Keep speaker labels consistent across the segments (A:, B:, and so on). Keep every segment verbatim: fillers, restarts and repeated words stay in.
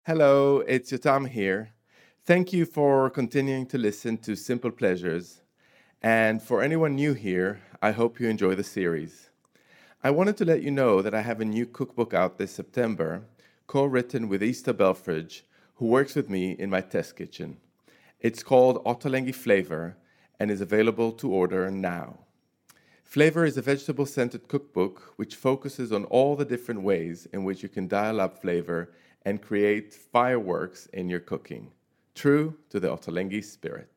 A: Hello, it's Yotam here. Thank you for continuing to listen to Simple Pleasures. And for anyone new here, I hope you enjoy the series. I wanted to let you know that I have a new cookbook out this September, co-written with Easter Belfridge, who works with me in my test kitchen. It's called Ottolenghi Flavor and is available to order now. Flavor is a vegetable-centered cookbook which focuses on all the different ways in which you can dial up flavor and create fireworks in your cooking, true to the Ottolenghi spirit.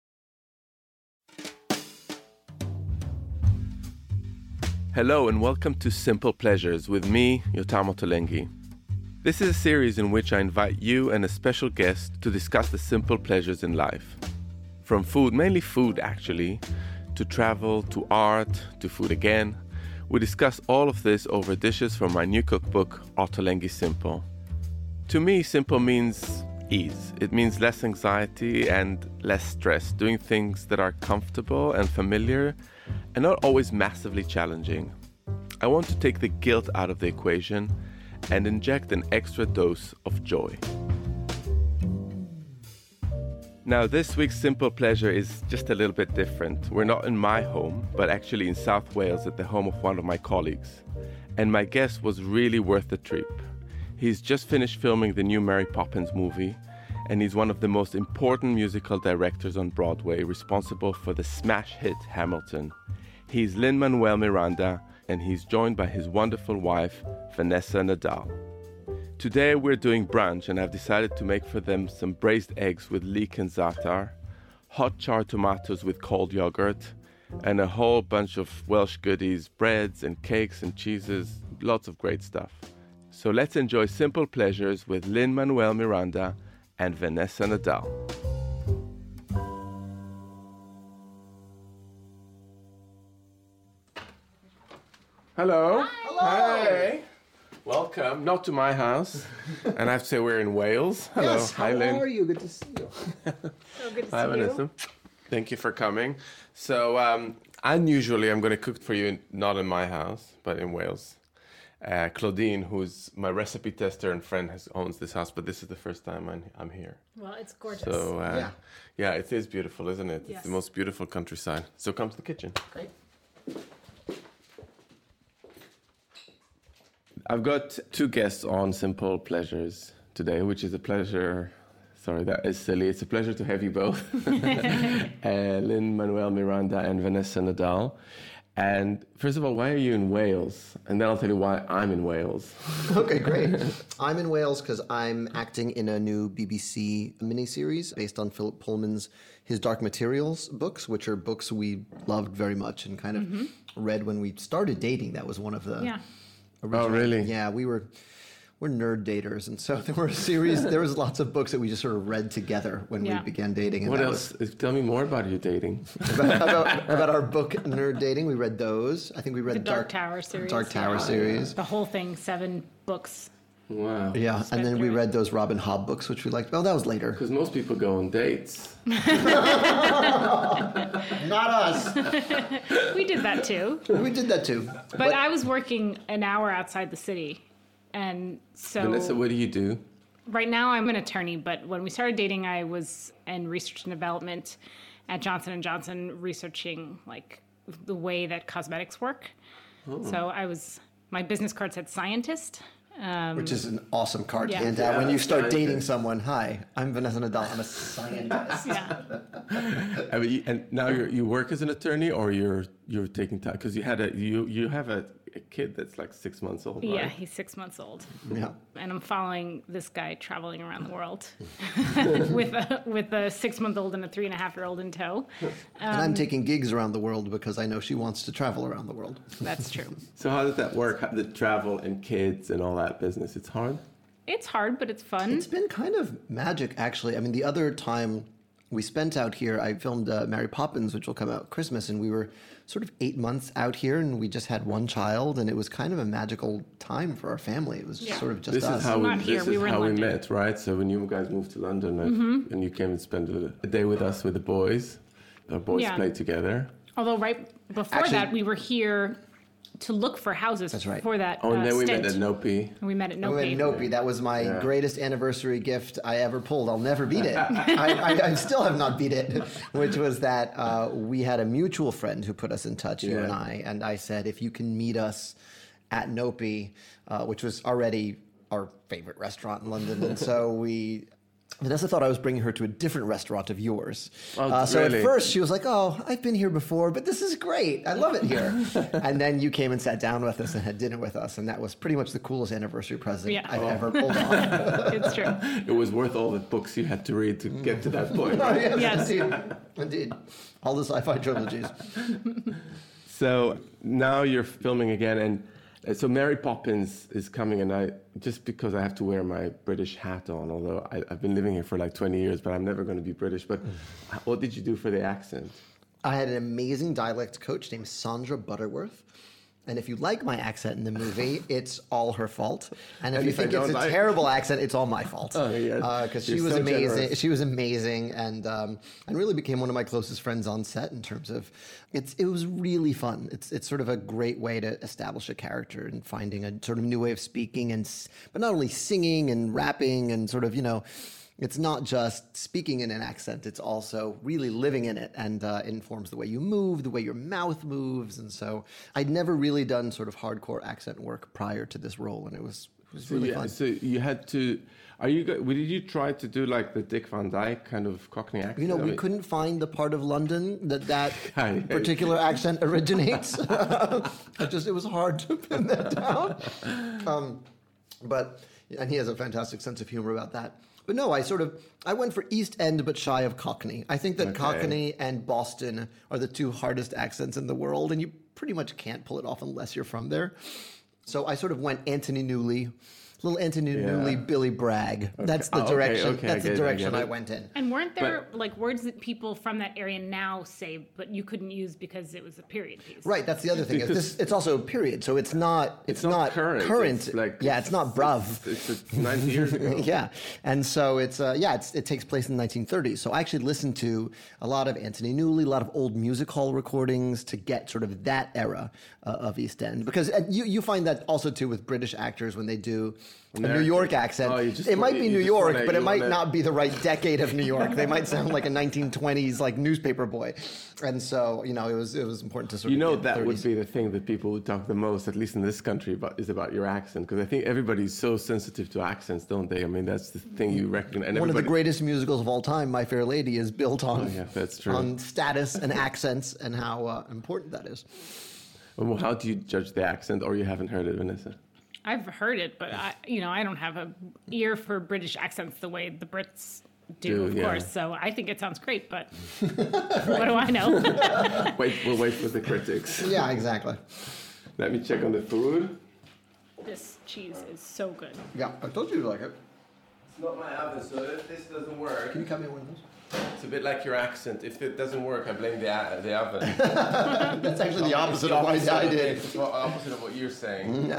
A: Hello and welcome to Simple Pleasures with me, Yotam Ottolenghi. This is a series in which I invite you and a special guest to discuss the simple pleasures in life. From food, mainly food actually, to travel, to art, to food again. We discuss all of this over dishes from my new cookbook, Ottolenghi Simple. To me, simple means ease. It means less anxiety and less stress, doing things that are comfortable and familiar and not always massively challenging. I want to take the guilt out of the equation and inject an extra dose of joy. Now, this week's Simple Pleasure is just a little bit different. We're not in my home, but actually in South Wales at the home of one of my colleagues. And my guest was really worth the trip. He's just finished filming the new Mary Poppins movie, and he's one of the most important musical directors on Broadway, responsible for the smash hit Hamilton. He's Lin-Manuel Miranda, and he's joined by his wonderful wife, Vanessa Nadal. Today we're doing brunch, and I've decided to make for them some braised eggs with leek and za'atar, hot charred tomatoes with cold yogurt, and a whole bunch of Welsh goodies, breads and cakes and cheeses, lots of great stuff. So let's enjoy Simple Pleasures with Lin-Manuel Miranda and Vanessa Nadal. Hello.
B: Hi. Hello.
A: Hi. Welcome. Not to my house. And I have to say we're in Wales. Hello.
B: Yes, how
A: Hi, Lynn.
B: are you? Good to see you.
C: So good to
A: Hi,
C: see
A: Vanessa.
C: you.
A: Thank you for coming. So, um, unusually, I'm going to cook for you, not in my house, but in Wales. Uh, Claudine, who's my recipe tester and friend, has owns this house, but this is the first time I'm, I'm here.
C: Well, it's gorgeous.
A: So, uh, yeah.
B: Yeah.
A: yeah, it is beautiful, isn't it?
C: Yes.
A: It's the most beautiful countryside. So come to the kitchen.
B: Great.
A: I've got two guests on Simple Pleasures today, which is a pleasure. Sorry, that is silly. It's a pleasure to have you both. uh, Lin-Manuel Miranda and Vanessa Nadal. And first of all, why are you in Wales? And then I'll tell you why I'm in Wales.
B: Okay, great. I'm in Wales because I'm acting in a new B B C miniseries based on Philip Pullman's His Dark Materials books, which are books we loved very much and kind of mm-hmm. read when we started dating. That was one of the
C: yeah.
B: original.
A: Oh, really?
B: Yeah, we were... We're nerd daters, and so there were a series. There was lots of books that we just sort of read together when
C: Yeah.
B: we began dating. And
A: What
B: that
A: else? Tell me more about your dating.
B: Was about, about, about our book Nerd Dating. We read those. I think we read
C: The Dark, Tower series.
B: Dark Tower
C: yeah.
B: series.
C: The whole thing, seven books.
A: Wow.
B: Yeah, and then we
C: through it.
B: read those Robin Hobb books, which we liked. Oh, that was later.
A: Because most people go on dates.
B: Not us.
C: We did that too.
B: We did that too.
C: But, I was working an hour outside the city. And so
A: Vanessa, what do you do?
C: right now I'm an attorney, but when we started dating, I was in research and development at Johnson and Johnson researching like the way that cosmetics work.
A: Oh.
C: So I was, my business card said scientist. Um,
B: Which is an awesome card
C: Yeah.
B: to hand out
A: Yeah,
B: when you start
A: scientist.
B: dating someone. Hi, I'm Vanessa Nadal. I'm a scientist.
C: yeah.
A: I mean, you- and now you you work as an attorney, or you're you're taking time because you had a you you have a, a kid that's like six months old, right?
C: Yeah, he's six months old.
B: Yeah.
C: And I'm following this guy traveling around the world with a with a six month old and a three and a half year old in tow.
B: and I'm taking gigs around the world because I know she wants to travel around the world.
C: That's true.
A: So how does that work? How, the travel and kids and all that business. It's hard.
C: It's hard, but it's fun.
B: It's been kind of magic, actually. I mean, the other time we spent out here, I filmed uh, Mary Poppins, which will come out Christmas, and we were sort of eight months out here, and we just had one child, and it was kind of a magical time for our family. It was
C: Yeah.
B: sort of just
A: This
B: us.
A: is how we
C: Not here,
A: this
C: we
A: is
C: were in
A: how we
C: London.
A: met, right? So when you guys moved to London and,
C: Mm-hmm.
A: and you came and spent a, a day with us with the boys, our boys
C: Yeah.
A: played together.
C: Although right before
B: Actually-
C: that, we were here to look for houses
B: That's right.
C: for that
A: Oh, and
C: uh,
A: then we
C: stint.
A: met at Nopi.
C: We met at
B: We
C: Nopi.
B: went Nopi. That was my
A: Yeah.
B: greatest anniversary gift I ever pulled. I'll never beat it. I, I, I still have not beat it, which was that uh, we had a mutual friend who put us in touch, you
A: Yeah.
B: and I, and I said, if you can meet us at Nopi, uh, which was already our favorite restaurant in London, and so we... Vanessa thought I was bringing her to a different restaurant of yours.
A: Oh,
B: uh, so
A: really?
B: at first she was like, oh, I've been here before, but this is great. I love it here. And then you came and sat down with us and had dinner with us, and that was pretty much the coolest anniversary present
C: Yeah.
B: I've
C: Oh.
B: ever pulled off.
C: It's true.
A: It was worth all the books you had to read to get to that point. Right?
B: yes,
C: Yes.
B: indeed. Indeed. All the sci-fi trilogies.
A: So now you're filming again, and uh, so Mary Poppins is coming, and I just because I have to wear my British hat on, although I, I've been living here for like twenty years, but I'm never going to be British. But what did you do for the accent?
B: I had an amazing dialect coach named Sandra Butterworth. And if you like my accent in the movie, it's all her fault. And if
A: And
B: you
A: if I
B: think it's
A: don't
B: a
A: like-
B: terrible accent, it's all my fault.
A: Oh, yeah.
B: Because
A: You're
B: she was
A: so
B: amazing.
A: generous.
B: She was amazing, and um, and really became one of my closest friends on set. In terms of, it's it was really fun. It's it's sort of a great way to establish a character and finding a sort of new way of speaking, and s- but not only singing and rapping and sort of you know. It's not just speaking in an accent, it's also really living in it, and uh, it informs the way you move, the way your mouth moves. And so I'd never really done sort of hardcore accent work prior to this role, and it was, it was really
A: yeah,
B: fun.
A: So you had to. Are you? go- Did you try to do like the Dick Van Dyke kind of Cockney accent?
B: You know,
A: I
B: we
A: mean-
B: couldn't find the part of London that that
A: Yeah, yeah.
B: particular accent originates. It just, it was hard to pin that down. Um, but, and he has a fantastic sense of humor about that. But no, I sort of, I went for East End, but shy of Cockney. I think that
A: Okay.
B: Cockney and Boston are the two hardest accents in the world, and you pretty much can't pull it off unless you're from there. So I sort of went Anthony Newley, little Anthony
A: Yeah.
B: Newley, Billy Bragg. That's the
A: Oh, okay,
B: direction.
A: okay, I
B: that's the
A: get it, I
B: direction
A: get
B: I
A: it.
B: went in.
C: And weren't there like words that people from that area now say, but you couldn't use because it was a period piece?
B: Right, that's the other thing. Is
A: Because-
B: this, it's also a period, so it's not. It's,
A: It's not current. It's like-
B: yeah, it's not bruv.
A: It's, it's ninety years ago.
B: Yeah, and so it's uh, yeah, it's, it takes place in the nineteen thirties. So I actually listened to a lot of Anthony Newley, a lot of old music hall recordings to get sort of that era uh, of East End, because and you you find that also too with British actors when they do a New
A: American.
B: York accent.
A: Oh, you just
B: it might
A: wanna-
B: be
A: you
B: New
A: just
B: York,
A: wanna-
B: but it
A: you
B: might
A: wanna-
B: not be the right decade of New York. They might sound like a nineteen twenties like newspaper boy, and so you know it was it was important to sort
A: You
B: of
A: know
B: get
A: that would
B: thirties.
A: be the thing that people would talk the most, at least in this country, about is about your accent, because I think everybody's so sensitive to accents, don't they? I mean, that's the thing you reckon. And
B: One of the
A: everybody-
B: greatest musicals of all time, My Fair Lady, is built on
A: Oh, yeah, that's true.
B: on status and accents and how uh, important that is.
A: Well, how do you judge the accent, or you haven't heard it, Vanessa?
C: I've heard it, but I, you know, I don't have a ear for British accents the way the Brits do,
A: Do,
C: of
A: yeah.
C: course. So I think it sounds great, but what do I know?
A: Wait, we'll wait for the critics.
B: Yeah, exactly.
A: Let me check on the food.
C: This cheese is so good.
B: Yeah, I told you you'd like it.
A: It's not my oven, so if this doesn't work,
B: Can you cut me one of those?
A: it's a bit like your accent. If it doesn't work, I blame the, a- the oven.
B: That's actually the opposite of what
A: Opposite
B: I
A: of-
B: did.
A: It's the opposite of what you're saying.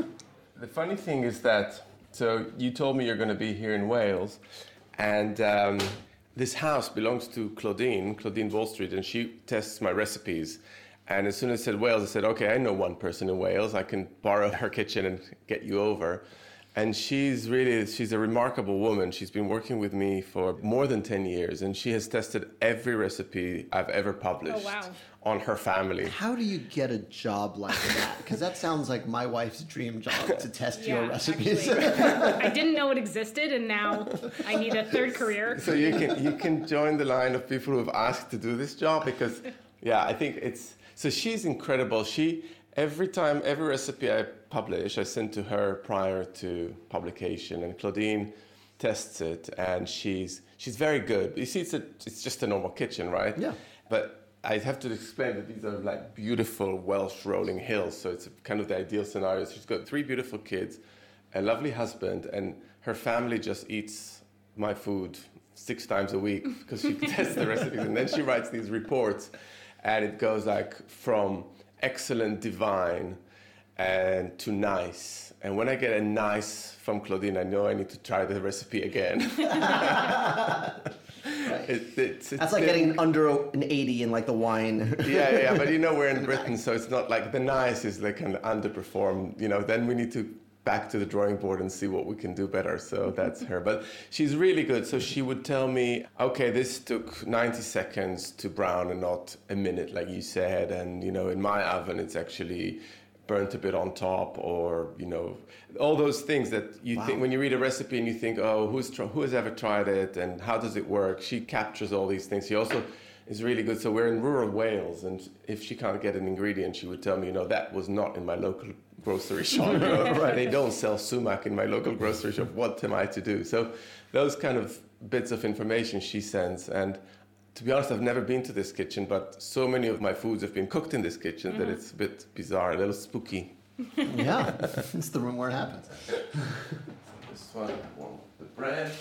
A: The funny thing is that, so you told me you're going to be here in Wales, and um, this house belongs to Claudine, Claudine Wall Street, and she tests my recipes. And as soon as I said Wales, I said, okay, I know one person in Wales. I can borrow her kitchen and get you over. And she's really, she's a remarkable woman. She's been working with me for more than ten years, and she has tested every recipe I've ever published
C: wow.
A: on her family.
B: How do you get a job like that? Because that sounds like my wife's dream job, to test your recipes.
C: actually, I didn't know it existed, and now I need a third career.
A: So you can you can join the line of people who have asked to do this job, because, yeah, I think it's, so she's incredible. She, every time, every recipe I publish, I send to her prior to publication, and Claudine tests it, and she's she's very good. You see, it's a, it's just a normal kitchen, right?
B: Yeah.
A: But I have to explain that these are like beautiful Welsh rolling hills, so it's kind of the ideal scenario. She's got three beautiful kids, a lovely husband, and her family just eats my food six times a week because she tests the recipes, and then she writes these reports, and it goes like from excellent, divine, and to nice. And when I get a nice from Claudine, I know I need to try the recipe again.
B: Right.
A: It, it's, it's
B: That's like getting under an eighty in like the wine.
A: yeah, yeah, but you know, we're in Britain, so it's not like the nice is like an underperform. You know, then we need to back to the drawing board and see what we can do better. So that's her. But she's really good. So she would tell me, okay, this took ninety seconds to brown and not a minute, like you said. And, you know, in my oven, it's actually burnt a bit on top, or, you know, all those things that you wow. think when you read a recipe and you think, oh, who's tr- who has ever tried it and how does it work? She captures all these things. She also is really good. So we're in rural Wales, and if she can't get an ingredient, she would tell me, you know, that was not in my local grocery shop. You know? Right. They don't sell sumac in my local grocery shop. What am I to do? So those kind of bits of information she sends. And to be honest, I've never been to this kitchen, but so many of my foods have been cooked in this kitchen mm-hmm. that it's a bit bizarre, a little spooky.
B: Yeah, it's the room where it happens.
A: This one, one the bread.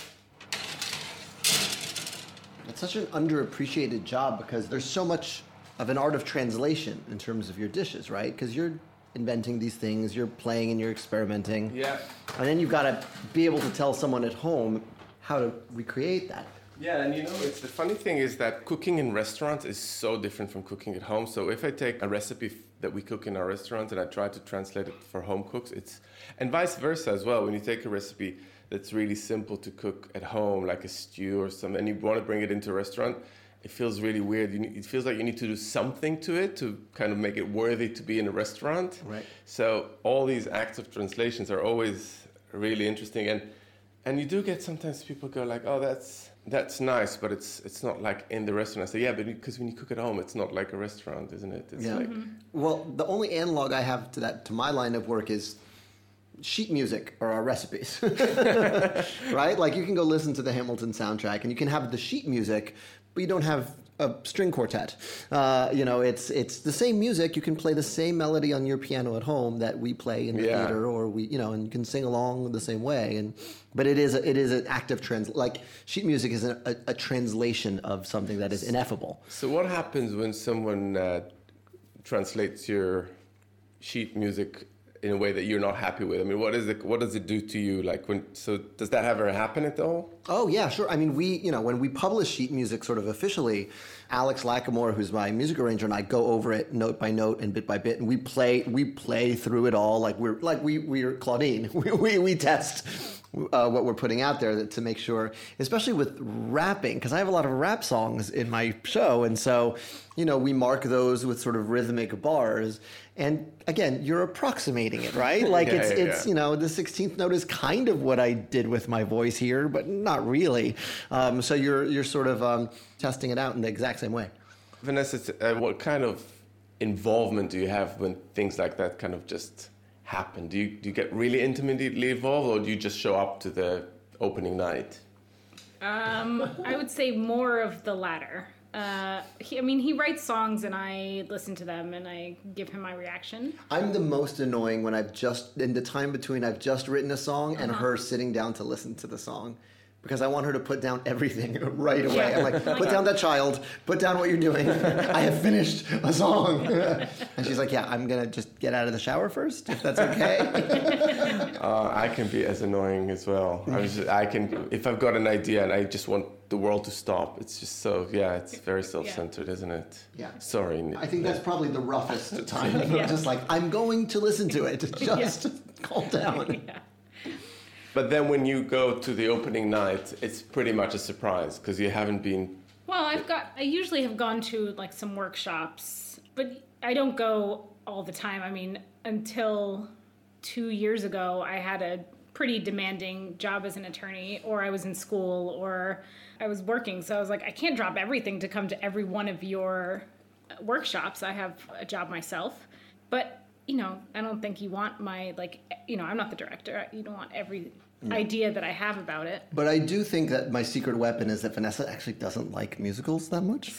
B: It's such an underappreciated job because there's so much of an art of translation in terms of your dishes, right? Because you're inventing these things, you're playing and you're experimenting.
A: Yeah.
B: And then you've got to be able to tell someone at home how to recreate that.
A: Yeah, and you know, it's the funny thing is that cooking in restaurants is so different from cooking at home. So if I take a recipe that we cook in our restaurant and I try to translate it for home cooks, it's, and vice versa as well. When you take a recipe that's really simple to cook at home, like a stew or something, and you want to bring it into a restaurant, it feels really weird. You need, it feels like you need to do something to it to kind of make it worthy to be in a restaurant.
B: Right.
A: So all these acts of translations are always really interesting. And and you do get sometimes people go like, oh, that's that's nice, but it's it's not like in the restaurant. I say, yeah, but because when you cook at home, it's not like a restaurant, isn't it? It's
B: yeah.
A: like...
B: Mm-hmm. Well, the only analog I have to that, to my line of work is sheet music or our recipes, right? Like you can go listen to the Hamilton soundtrack and you can have the sheet music, but you don't have a string quartet. Uh, you know, it's it's the same music. You can play the same melody on your piano at home that we play in the yeah. theater, or we, you know, and you can sing along the same way. And but it is a, it is an active trans like sheet music is a, a, a translation of something that is ineffable.
A: So what happens when someone uh, translates your sheet music in a way that you're not happy with? I mean, what is it? What does it do to you? Like when? So does that ever happen at all?
B: Oh yeah, sure. I mean, we, you know, when we publish sheet music sort of officially, Alex Lackamore, who's my music arranger, and I go over it note by note and bit by bit, and we play we play through it all like we're like we we're Claudine. We we, we test uh, what we're putting out there to make sure, especially with rapping, because I have a lot of rap songs in my show, and so you know we mark those with sort of rhythmic bars. And again, you're approximating it, right? Like yeah, it's, yeah, it's yeah. you know, the sixteenth note is kind of what I did with my voice here, but not really. Um, so you're you're sort of um, testing it out in the exact same way.
A: Vanessa, uh, what kind of involvement do you have when things like that kind of just happen? Do you do you get really intimately involved, or do you just show up to the opening night?
C: Um, I would say more of the latter. Uh, he, I mean, he writes songs and I listen to them and I give him my reaction.
B: I'm the most annoying when I've just, in the time between I've just written a song and uh-huh. her sitting down to listen to the song. Because I want her to put down everything right away. Yeah. I'm like, put down that child, put down what you're doing. I have finished a song. And she's like, yeah, I'm going to just get out of the shower first, if that's okay.
A: uh, I can be as annoying as well. I, was just, I can, if I've got an idea and I just want the world to stop, it's just so, yeah, it's very self-centered, yeah. isn't it?
B: Yeah.
A: Sorry.
B: I think that's probably the roughest time. Yeah. Just like, I'm going to listen to it. Just yeah. calm down. Yeah.
A: But then when you go to the opening night, it's pretty much a surprise because you haven't been...
C: Well, I've got, I usually have gone to like some workshops, but I don't go all the time. I mean, until two years ago, I had a pretty demanding job as an attorney, or I was in school, or I was working. So I was like, I can't drop everything to come to every one of your workshops. I have a job myself. But you know, I don't think you want my, like, you know, I'm not the director. You don't want every yeah. idea that I have about it.
B: But I do think that my secret weapon is that Vanessa actually doesn't like musicals that much.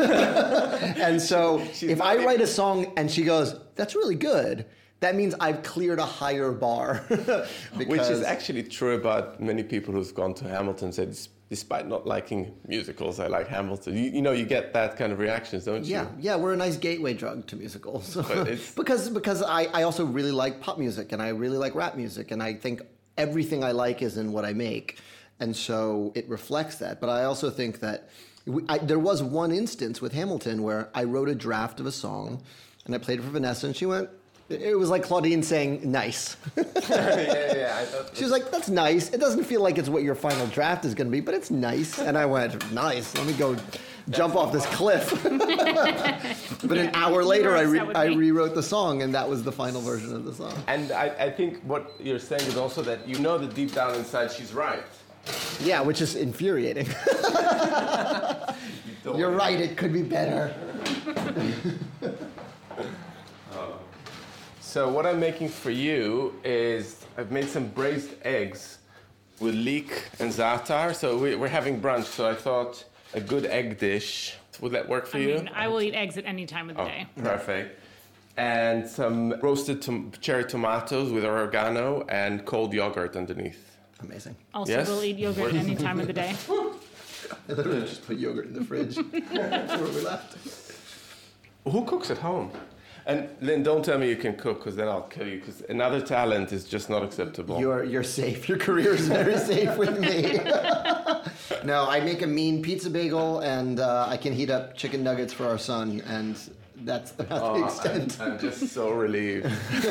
B: And so She's if I write a song and she goes, that's really good, that means I've cleared a higher bar.
A: Which is actually true about many people who've gone to Hamilton said, despite not liking musicals, I like Hamilton. You, you know, you get that kind of reactions, don't
B: yeah,
A: you?
B: Yeah, we're a nice gateway drug to musicals. because because I, I also really like pop music, and I really like rap music, and I think everything I like is in what I make. And so it reflects that. But I also think that we, I, there was one instance with Hamilton where I wrote a draft of a song and I played it for Vanessa and she went, it was like Claudine saying, nice.
A: yeah, yeah, I thought
B: She was like, that's nice. It doesn't feel like it's what your final draft is going to be, but it's nice. And I went, nice. Let me go jump off this cliff. But an hour later, I, re- I rewrote the song, and that was the final version of the song.
A: And I, I think what you're saying is also that you know that deep down inside she's right.
B: Yeah, which is infuriating. you You're right, it could be better.
A: So what I'm making for you is I've made some braised eggs with leek and za'atar. So we, we're having brunch, so I thought a good egg dish. Would that work for
C: I
A: you?
C: mean, I will eat eggs at any time of the
A: Oh,
C: day.
A: perfect. And some roasted tom- cherry tomatoes with oregano and cold yogurt underneath.
B: Amazing.
C: Also,
A: Yes?
C: we'll eat yogurt any time of the day.
B: I literally just put yogurt in the fridge. That's where we left.
A: Who cooks at home? And Lynn, don't tell me you can cook, because then I'll kill you, because another talent is just not acceptable.
B: You're you're safe. Your career is very safe with me. No, I make a mean pizza bagel, and uh, I can heat up chicken nuggets for our son, and that's about
A: Oh,
B: the extent.
A: I'm, I'm just so relieved.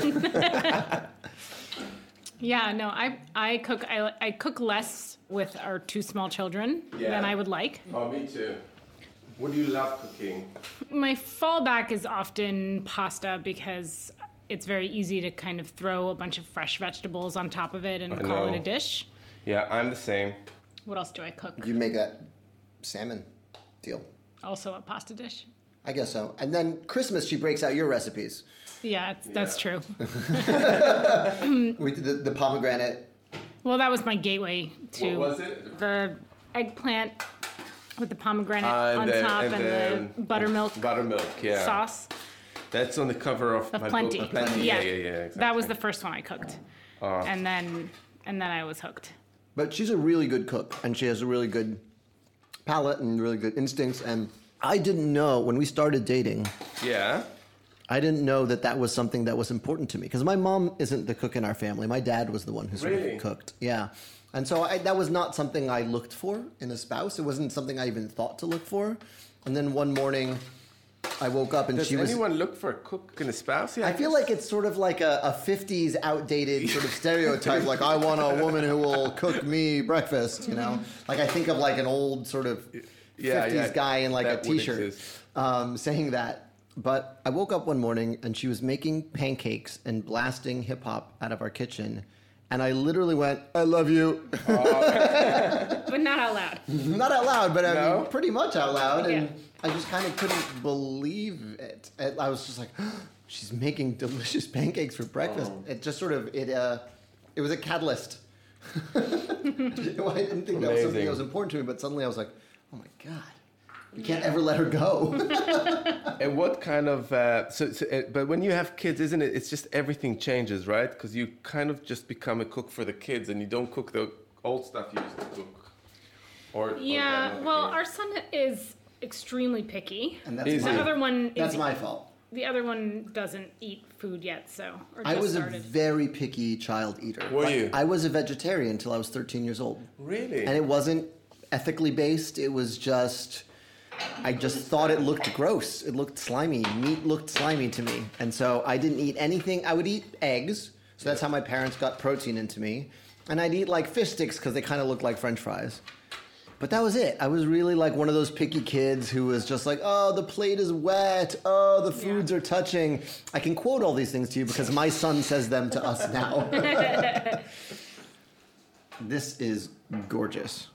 C: Yeah, no, I I cook I, I cook less with our two small children
A: Yeah.
C: than I would like.
A: Oh, me too. What do you love cooking?
C: My fallback is often pasta because it's very easy to kind of throw a bunch of fresh vegetables on top of it and
A: I
C: call
A: know.
C: it a dish.
A: Yeah, I'm the same.
C: What else do I cook?
B: You make that salmon deal.
C: Also a pasta dish.
B: I guess so. And then Christmas, she breaks out your recipes.
C: Yeah, it's, that's
A: Yeah.
C: true.
B: We did the, the pomegranate.
C: Well, that was my gateway to
A: What was it?
C: the eggplant with the pomegranate
A: Ah, and
C: on
A: the-
C: top
A: and
C: and,
A: the-
C: the buttermilk
A: Buttermilk, yeah.
C: sauce
A: That's on the cover of,
C: of
A: my
C: plenty.
A: book. Plenty. Yeah, yeah, yeah. Exactly.
C: That was the first one I cooked,
A: Ah.
C: and then and then I was hooked.
B: But she's a really good cook, and she has a really good palate and really good instincts. And I didn't know when we started dating,
A: Yeah.
B: I didn't know that that was something that was important to me. Because my mom isn't the cook in our family. My dad was the one who sort
A: Really?
B: of cooked. Yeah. And so I, that was not something I looked for in a spouse. It wasn't something I even thought to look for. And then one morning, I woke up and
A: Does
B: she was...
A: anyone look for a cook and a spouse? Yeah,
B: I feel like it's sort of like a, a fifties outdated sort of stereotype, like I want a woman who will cook me breakfast, you know? Like I think of like an old sort of
A: Yeah,
B: fifties
A: yeah,
B: guy in like a
A: that would
B: t-shirt
A: exist.
B: um, saying that. But I woke up one morning and she was making pancakes and blasting hip hop out of our kitchen. And I literally went, I love you.
C: But not out loud.
B: Not out loud, but I
A: No?
B: mean, pretty much out loud. And
C: Yeah.
B: I just kind of couldn't believe it. And I was just like, she's making delicious pancakes for breakfast.
A: Oh.
B: It just sort of, it uh, it was a catalyst. I didn't think that was something
A: Amazing.
B: that was important to me, but suddenly I was like, oh my God, we can't ever let her go.
A: And what kind of uh, so, so uh, but when you have kids, isn't it? It's just everything changes, right? Because you kind of just become a cook for the kids, and you don't cook the old stuff you used to cook. Or or
C: Yeah,
A: that,
C: well,
A: okay.
C: our son is extremely picky.
B: And that's
A: Easy.
C: The
B: my,
C: other one
B: that's
C: is
B: my fault.
C: the other one doesn't eat food yet, so or
B: I
C: just
B: was
C: started.
B: a very picky child eater.
A: Were
B: Like,
A: you?
B: I was a vegetarian until I was thirteen years old.
A: Really?
B: And it wasn't ethically based. It was just, I just thought it looked gross. It looked slimy. Meat looked slimy to me. And so I didn't eat anything. I would eat eggs. So that's how my parents got protein into me. And I'd eat like fish sticks because they kind of looked like French fries. But that was it. I was really like one of those picky kids who was just like, oh, the plate is wet. Oh, the foods
C: Yeah.
B: are touching. I can quote all these things to you because my son says them to us now. This is gorgeous.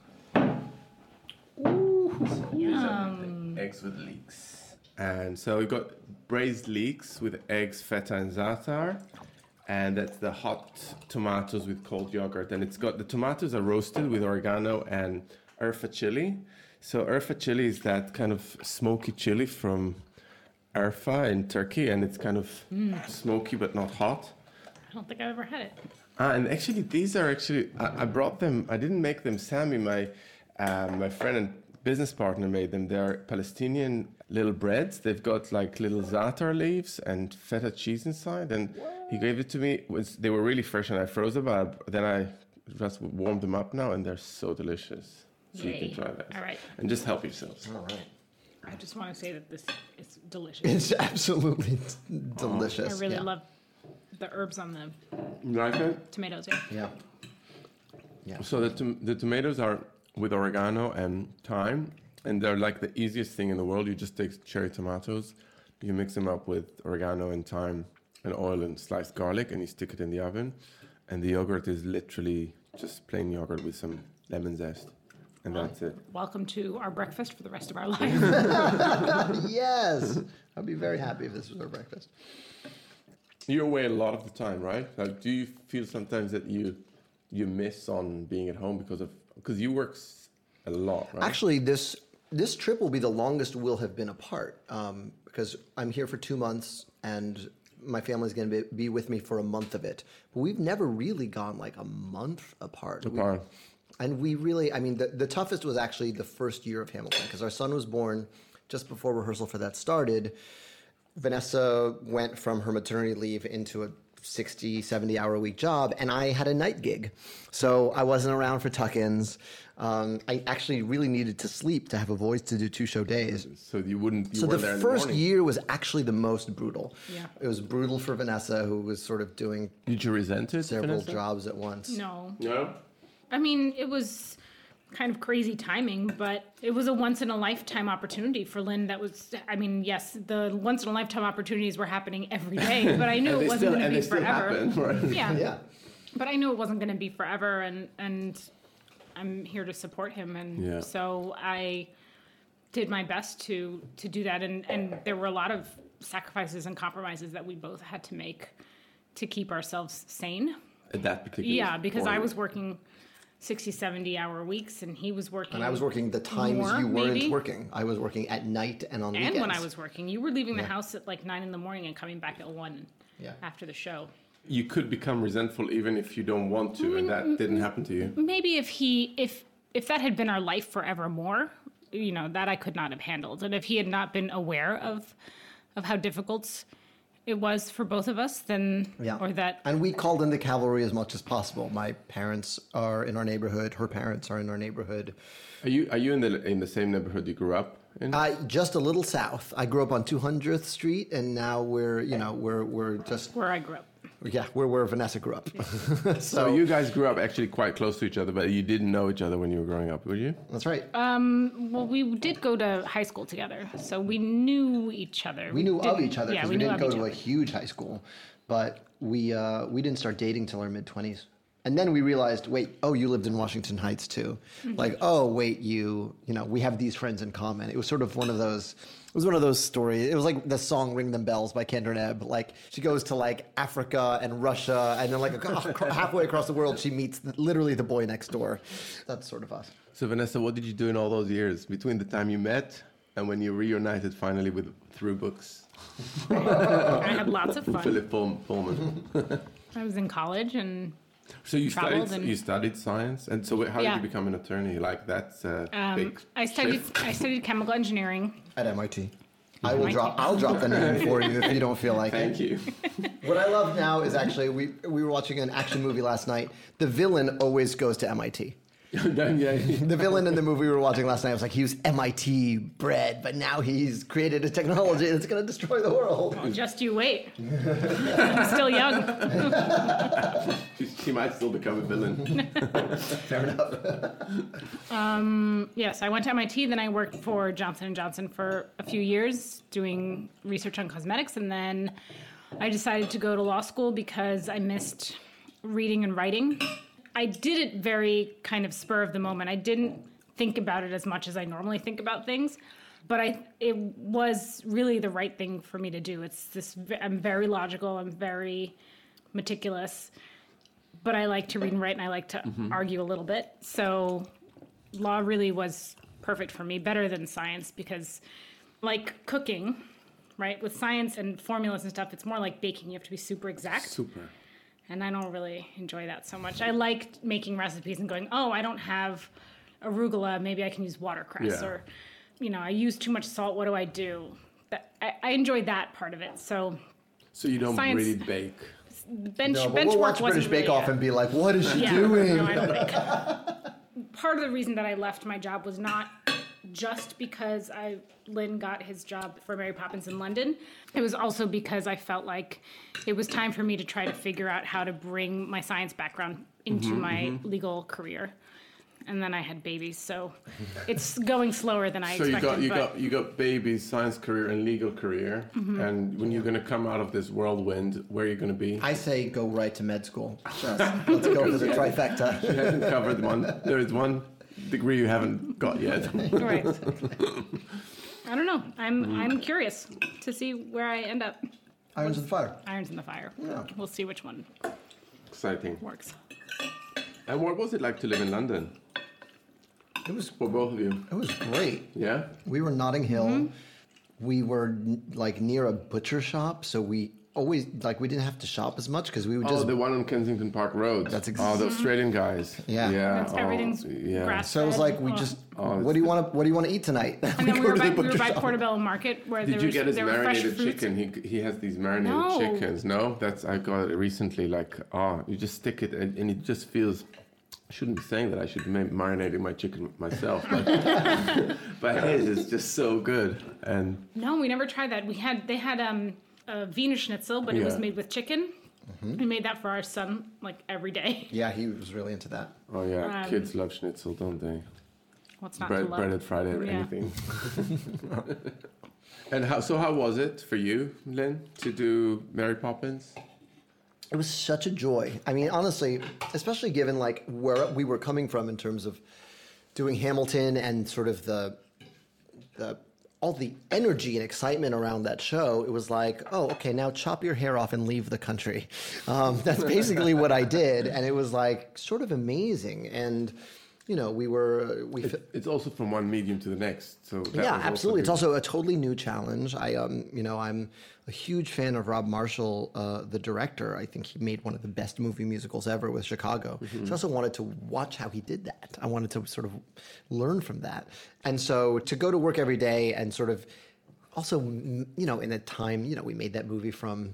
C: Yum.
A: Eggs with leeks. And so we got braised leeks with eggs, feta, and za'atar. And that's the hot tomatoes with cold yogurt. And it's got, the tomatoes are roasted with oregano and Urfa chili. So Urfa chili is that kind of smoky chili from Urfa in Turkey. And it's kind of smoky but not hot.
C: I don't think I've ever had it.
A: Ah, and actually, these are actually, I, I brought them, I didn't make them. Sammy, my uh, my friend and business partner, made them. They're Palestinian little breads. They've got like little za'atar leaves and feta cheese inside. And he gave it to me. It was, they were really fresh and I froze them, but then I just warmed them up now, and they're so delicious. So
C: Yay.
A: you can try that.
C: All right.
A: And just help yourselves.
B: All right.
C: I just want to say that this is delicious.
B: It's absolutely delicious.
C: I really
B: yeah.
C: love the herbs on the
A: You like it?
C: tomatoes. Yeah.
B: Yeah. Yeah.
A: So the, tom- the tomatoes are with oregano and thyme, and they're like the easiest thing in the world. You just take cherry tomatoes, you mix them up with oregano and thyme and oil and sliced garlic, and you stick it in the oven. And the yogurt is literally just plain yogurt with some lemon zest. And that's it.
C: Welcome to our breakfast for the rest of our life.
B: Yes. I'd be very happy if this was our breakfast.
A: You're away a lot of the time, right? Like, do you feel sometimes that you you miss on being at home because of because you work s- a lot, right?
B: Actually, this this trip will be the longest we'll have been apart um, because I'm here for two months and my family's going to be, be with me for a month of it. But we've never really gone like a month apart.
A: Apart.
B: We, and we really, I mean, the, the toughest was actually the first year of Hamilton because our son was born just before rehearsal for that started. Vanessa went from her maternity leave into a sixty, seventy hour a week job, and I had a night gig. So I wasn't around for tuck-ins. Um, I actually really needed to sleep to have a voice to do two show days.
A: So you wouldn't. You
B: So the
A: weren't there in
B: first
A: the morning.
B: year was actually the most brutal.
C: Yeah.
B: It was brutal for Vanessa, who was sort of doing
A: Did you resent it,
B: several
A: Vanessa?
B: jobs at once.
C: No.
A: No.
C: I mean, it was kind of crazy timing, but it was a once in a lifetime opportunity for Lynn. That was, I mean, yes, the once in a lifetime opportunities were happening every day, but I knew
A: And
C: it
A: they
C: wasn't
A: still-
C: going to
A: and
C: be
A: they still
C: forever.
A: happen, right?
C: Yeah.
B: Yeah.
C: But I knew it wasn't going to be forever, and and I'm here to support him, and
A: Yeah.
C: so I did my best to to do that, and and there were a lot of sacrifices and compromises that we both had to make to keep ourselves sane.
A: At that particular.
C: Yeah, because I
A: point.
C: was working sixty, seventy hour weeks, and he was working.
B: And I was working the times
C: more,
B: you weren't
C: maybe.
B: working. I was working at night and on
C: And
B: weekends.
C: when I was working, you were leaving the house at like nine in the morning and coming back at one
B: Yeah.
C: after the show.
A: You could become resentful even if you don't want to, and that didn't happen to you.
C: Maybe if he, if if that had been our life forevermore, you know, that I could not have handled. And if he had not been aware of, of how difficult it was for both of us, then,
B: Yeah.
C: or that,
B: And we called in the cavalry as much as possible. My parents are in our neighborhood. Her parents are in our neighborhood.
A: Are you are you in the in the same neighborhood you grew up in?
B: Uh, just a little south. I grew up on two hundredth Street, and now we're, you know, we're we're just
C: where I grew up.
B: yeah, we're where Vanessa grew up. so,
A: so you guys grew up actually quite close to each other, but you didn't know each other when you were growing up, were you?
B: that's right.
C: Well, we did go to high school together, so we knew each other.
B: we knew
C: did-
B: of each other
C: Yeah,
B: because
C: we,
B: we,
C: knew
B: didn't
C: of
B: go
C: each
B: to a
C: other.
B: huge high school, but we uh, we didn't start dating till our mid twenties. And then we realized, wait, oh, you lived in Washington Heights too.
C: Mm-hmm.
B: Like, oh, wait, you, you know, we have these friends in common. It was sort of one of those, it was one of those stories. It was like the song "Ring Them Bells" by Kendra Nebb. Like, she goes to like Africa and Russia, and then like ac- halfway across the world, she meets literally the boy next door. That's sort of us.
A: So Vanessa, what did you do in all those years between the time you met and when you reunited finally with through books?
C: I had lots of fun.
A: Philip Pull- Pullman.
C: I was in college, and
A: So you
C: Traveled
A: studied
C: and-
A: you studied science, and so how
C: Yeah.
A: did you become an attorney? Like that's a
C: um,
A: big.
C: I studied
A: shift.
C: I studied chemical engineering.
B: At M I T. I will
C: M I T.
B: drop. I'll drop the name for you if you don't feel like it.
A: Thank you.
B: What I love now is actually we we were watching an action movie last night. The villain always goes to M I T.
A: yeah,
B: The villain in the movie we were watching last night was like he was M I T bred, but now he's created a technology that's going to destroy the world.
C: Well, just you wait. I'm still young.
A: she, she might still become a villain.
B: Fair enough.
C: Yes, I went to M I T. Then I worked for Johnson and Johnson for a few years doing research on cosmetics, and then I decided to go to law school because I missed reading and writing. I did it very kind of spur of the moment. I didn't think about it as much as I normally think about things, but I it was really the right thing for me to do. It's this. I'm very logical. I'm very meticulous, but I like to read and write, and I like to argue a little bit. So law really was perfect for me, better than science, because like cooking, right, with science and formulas and stuff, it's more like baking. You have to be super exact.
A: Super.
C: And I don't really enjoy that so much. I liked making recipes and going, oh, I don't have arugula, maybe I can use watercress.
A: Yeah.
C: Or, you know, I use too much salt, what do I do? That, I, I enjoy that part of it. So
A: So you don't
C: Science-
A: really bake.
C: bench
B: No, but
C: bench
B: we'll
C: work
B: watch
C: wasn't
B: British Bake
C: really
B: Off
C: a-
B: and be like, what is she
C: yeah,
B: doing?
C: No, I don't think. Part of the reason that I left my job was not just because I Lynn got his job for Mary Poppins in London. It was also because I felt like it was time for me to try to figure out how to bring my science background into
A: Mm-hmm,
C: my mm-hmm. legal career. And then I had babies, so it's going slower than I
A: So
C: expected.
A: you got you
C: but
A: got you got babies, science career, and legal career.
C: Mm-hmm.
A: And when you're going to come out of this whirlwind, where are you going to be?
B: I say go right to med school. Just, let's go for the trifecta.
A: You haven't covered one. There is one degree you haven't got yet.
C: right. I don't know. I'm I'm curious to see where I end up.
B: Irons in the fire.
C: Irons in the fire.
B: Yeah.
C: We'll see which one
A: Exciting.
C: works.
A: And what was it like to live in London
B: It was
A: for both of you?
B: it was great.
A: Yeah.
B: We were Notting Hill.
C: Mm-hmm.
B: We were n- like near a butcher shop, so we always like we didn't have to shop as much because we would
A: Oh,
B: just.
A: the one on Kensington Park Road.
B: That's ex-
A: Oh, the Australian guys.
B: Yeah.
A: Yeah.
C: That's,
A: oh,
C: everything's
A: yeah.
C: grass
B: so it was
C: fed.
B: like we
C: Oh.
B: just.
A: Oh,
B: what do you want to What do you want to eat tonight?
C: And then we were by, we were by Portobello Market where
A: Did
C: there
A: you
C: was
A: get his
C: there were fresh
A: marinated
C: fruits.
A: chicken? He he has these marinated
C: No.
A: chickens. No, that's I got it recently. Like, oh, you just stick it, and, and it just feels. I shouldn't be saying that. I should be marinating my chicken myself, but but his is just so good. And
C: No, we never tried that. We had they had um a Wiener Schnitzel, but it was
A: Yeah.
C: made with chicken. We made that for our son like every day.
B: Yeah, he was really into that.
A: oh yeah,
C: Um,
A: kids love schnitzel, don't they?
C: What's not
A: Bread,
C: to love?
A: breaded Friday or
C: Yeah.
A: anything. And how? So how was it for you, Lynn, to do Mary Poppins?
B: It was such a joy. I mean, honestly, especially given like where we were coming from in terms of doing Hamilton and sort of the the all the energy and excitement around that show. It was like, oh, okay, now chop your hair off and leave the country. Um, that's basically what I did, and it was like sort of amazing. And you know, we were we.
A: It, it's also from one medium to the next. So that
B: Yeah,
A: was
B: absolutely. It's
A: Also
B: also a totally new challenge. I, um, you know, I'm a huge fan of Rob Marshall, uh, the director. I think he made one of the best movie musicals ever with Chicago.
A: Mm-hmm.
B: So I also wanted to watch how he did that. I wanted to sort of learn from that. And so to go to work every day and sort of also, m- you know, in a time, you know, we made that movie from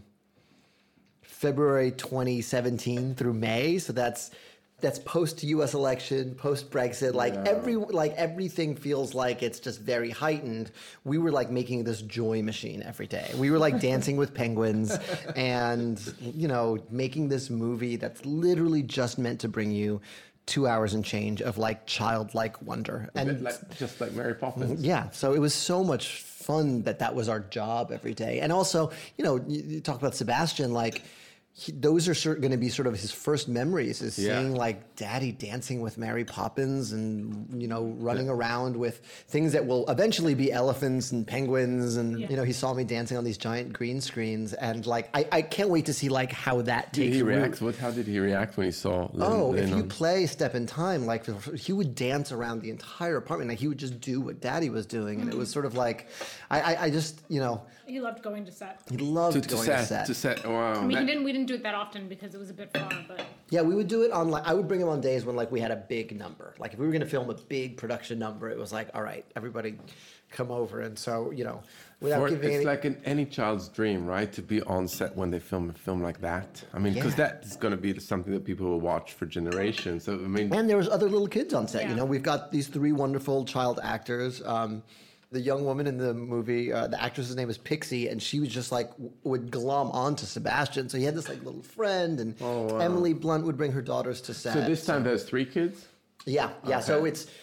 B: February twenty seventeen through May. So that's that's post U S election, post Brexit. Like
A: Yeah.
B: every like everything feels like it's just very heightened. We were like making this joy machine every day. We were like dancing with penguins and you know making this movie that's literally just meant to bring you two hours and change of like childlike wonder.
A: a bit
B: And
A: like, just like Mary Poppins.
B: yeah, so it was so much fun that that was our job every day. And also, you know, you, you talk about Sebastian, like he, those are going to be sort of his first memories is
A: Yeah.
B: seeing like daddy dancing with Mary Poppins and, you know, running around with things that will eventually be elephants and penguins. And,
C: Yeah.
B: you know, he saw me dancing on these giant green screens. And like, I, I can't wait to see like how that
A: Did
B: takes
A: he
B: root.
A: react? What? How did he react when he saw? Lynn,
B: Oh,
A: Lynn
B: if you
A: on-
B: play Step in Time, like he would dance around the entire apartment. Like he would just do what Daddy was doing, and it was sort of like, I, I, I just, you know,
C: He loved going to set.
B: he loved
A: to, to
B: going
A: set,
B: to set.
A: to set. Wow.
C: I mean,
A: that-
C: he didn't. We didn't do it that often because it was a bit far. But
B: Yeah, we would do it on like I would bring him on days when like we had a big number. Like if we were going to film a big production number, it was like, all right, everybody, come over. And so you know, without
A: For-
B: giving
A: it's
B: any,
A: like in any child's dream, right? To be on set when they film a film like that. I mean, because
B: Yeah.
A: that is going to be something that people will watch for generations. So I mean,
B: and there was other little kids on set. You
C: Yeah.
B: know, we've got these three wonderful child actors. Um, the young woman in the movie, uh, the actress's name is Pixie, and she was just like w- would glom onto Sebastian. So he had this like little friend, and
A: Oh, wow.
B: Emily Blunt would bring her daughters to set.
A: so this time there's three kids.
B: Yeah, yeah. So
A: Okay.
B: it's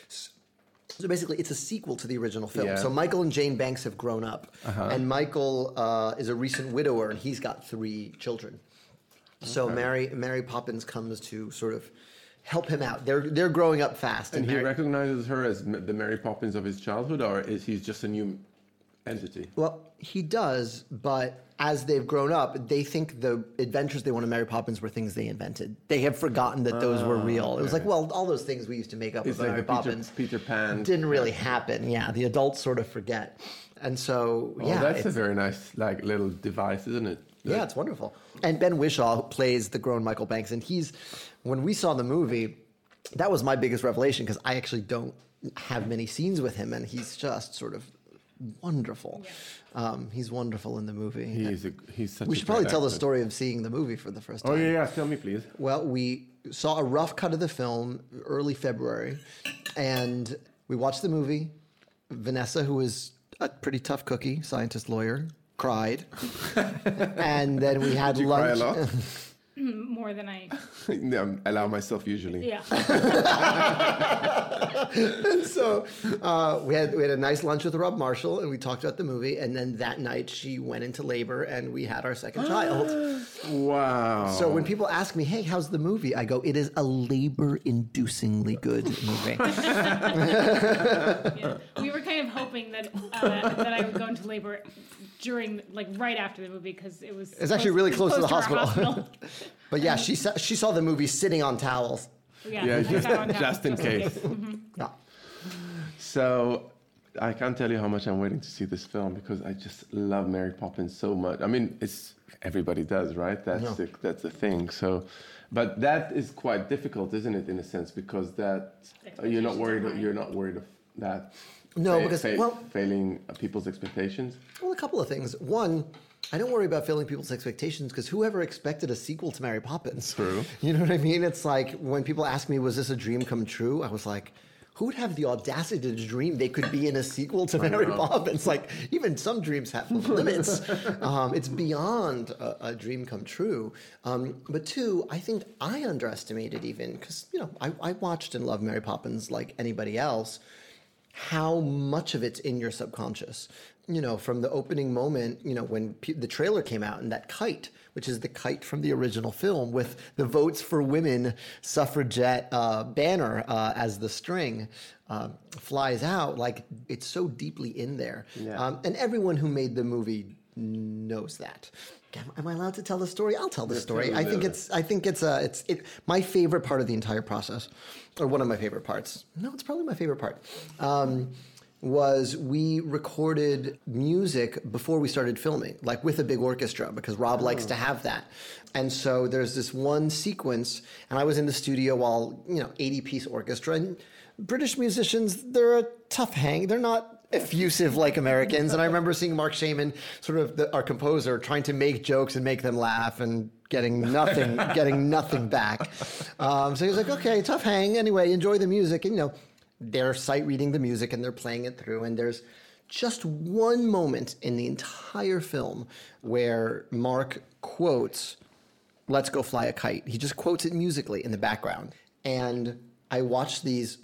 B: so basically it's a sequel to the original film.
A: Yeah.
B: So Michael and Jane Banks have grown up, and Michael uh, is a recent widower, and he's got three children. So Mary Mary Poppins comes to sort of help him out. They're they're growing up fast,
A: And he
B: Mary-
A: recognizes her as m- the Mary Poppins of his childhood, or is he just a new entity?
B: well, he does, but as they've grown up, they think the adventures they want to Mary Poppins were things they invented. They have forgotten that those were real. It was like, well, all those things we used to make up
A: It's
B: about
A: like
B: Mary
A: the Peter,
B: Poppins
A: Peter Pan.
B: didn't really happen. Yeah, the adults sort of forget, and so
A: Oh,
B: yeah,
A: that's a
B: it's-
A: very nice, like, little device, isn't it?
B: yeah, it's wonderful. And Ben Whishaw plays the grown Michael Banks, and he's when we saw the movie, that was my biggest revelation because I actually don't have many scenes with him, and he's just sort of wonderful. Yeah. Um, he's wonderful in the movie.
A: He is a, he's such
B: we
A: a
B: should probably
A: great
B: tell
A: actor.
B: the story of seeing the movie for the first time.
A: Oh, yeah, yeah. Tell me, please.
B: Well, we saw a rough cut of the film early February, and we watched the movie. Vanessa, who is a pretty tough cookie, scientist lawyer, cried. And then we had
A: Did you
B: lunch.
A: cry a lot?
C: More than I...
A: No, I allow myself usually.
C: Yeah.
B: And so uh, we had we had a nice lunch with Rob Marshall, and we talked about the movie. And then that night, she went into labor, and we had our second child.
A: Wow.
B: So when people ask me, "Hey, how's the movie?" I go, "It is a labor-inducingly good movie."
C: Yeah. We were kind of hoping that uh, that I would go into labor during, like, right after the movie because it was.
B: It's actually really close, to the
C: our
B: hospital.
C: hospital.
B: But yeah, she saw, she saw the movie sitting on towels.
C: Yeah,
A: Yeah,
C: I
A: just-
C: sat on top
A: just in case.
C: Mhm.
B: Yeah.
A: So I can't tell you how much I'm waiting to see this film because I just love Mary Poppins so much. I mean, it's everybody does, right? That's
B: Yeah.
A: the that's the thing. So, but that is quite difficult, isn't it, in a sense, because that uh, you're not worried.
C: Expectations are
A: You're not worried of that.
B: No,
A: fa-
B: because,
A: fa-
B: well-
A: failing people's expectations.
B: Well, a couple of things. One, I don't worry about failing people's expectations because whoever expected a sequel to Mary Poppins?
A: True.
B: You know what I mean? It's like when people ask me, was this a dream come true? I was like, who would have the audacity to dream they could be in a sequel to Mary Poppins? Like, even some dreams have limits. Um, it's beyond a, a dream come true. Um, but two, I think I underestimated even, because, you know, I, I watched and loved Mary Poppins like anybody else, how much of it's in your subconscious. You know, from the opening moment, you know, when pe- the trailer came out and that kite, which is the kite from the original film with the Votes for Women suffragette uh, banner uh, as the string uh, flies out, like it's so deeply in there.
A: Yeah.
B: Um, and everyone who made the movie knows that. Am, am I allowed to tell the story? I'll tell the story.
A: totally
B: I think
A: do.
B: it's I think it's uh, it's it, my favorite part of the entire process, or one of my favorite parts. No, it's probably my favorite part. Um, was we recorded music before we started filming, like with a big orchestra, because Rob oh. likes to have that. And so there's this one sequence, and I was in the studio while, you know, eighty-piece orchestra, and British musicians, they're a tough hang. They're not effusive like Americans. And I remember seeing Mark Shaman, sort of the, our composer, trying to make jokes and make them laugh and getting nothing, getting nothing back. Um, so he was like, okay, tough hang. Anyway, enjoy the music. And, you know, they're sight reading the music and they're playing it through. And there's just one moment in the entire film where Mark quotes, "Let's Go Fly a Kite." He just quotes it musically in the background. And I watched these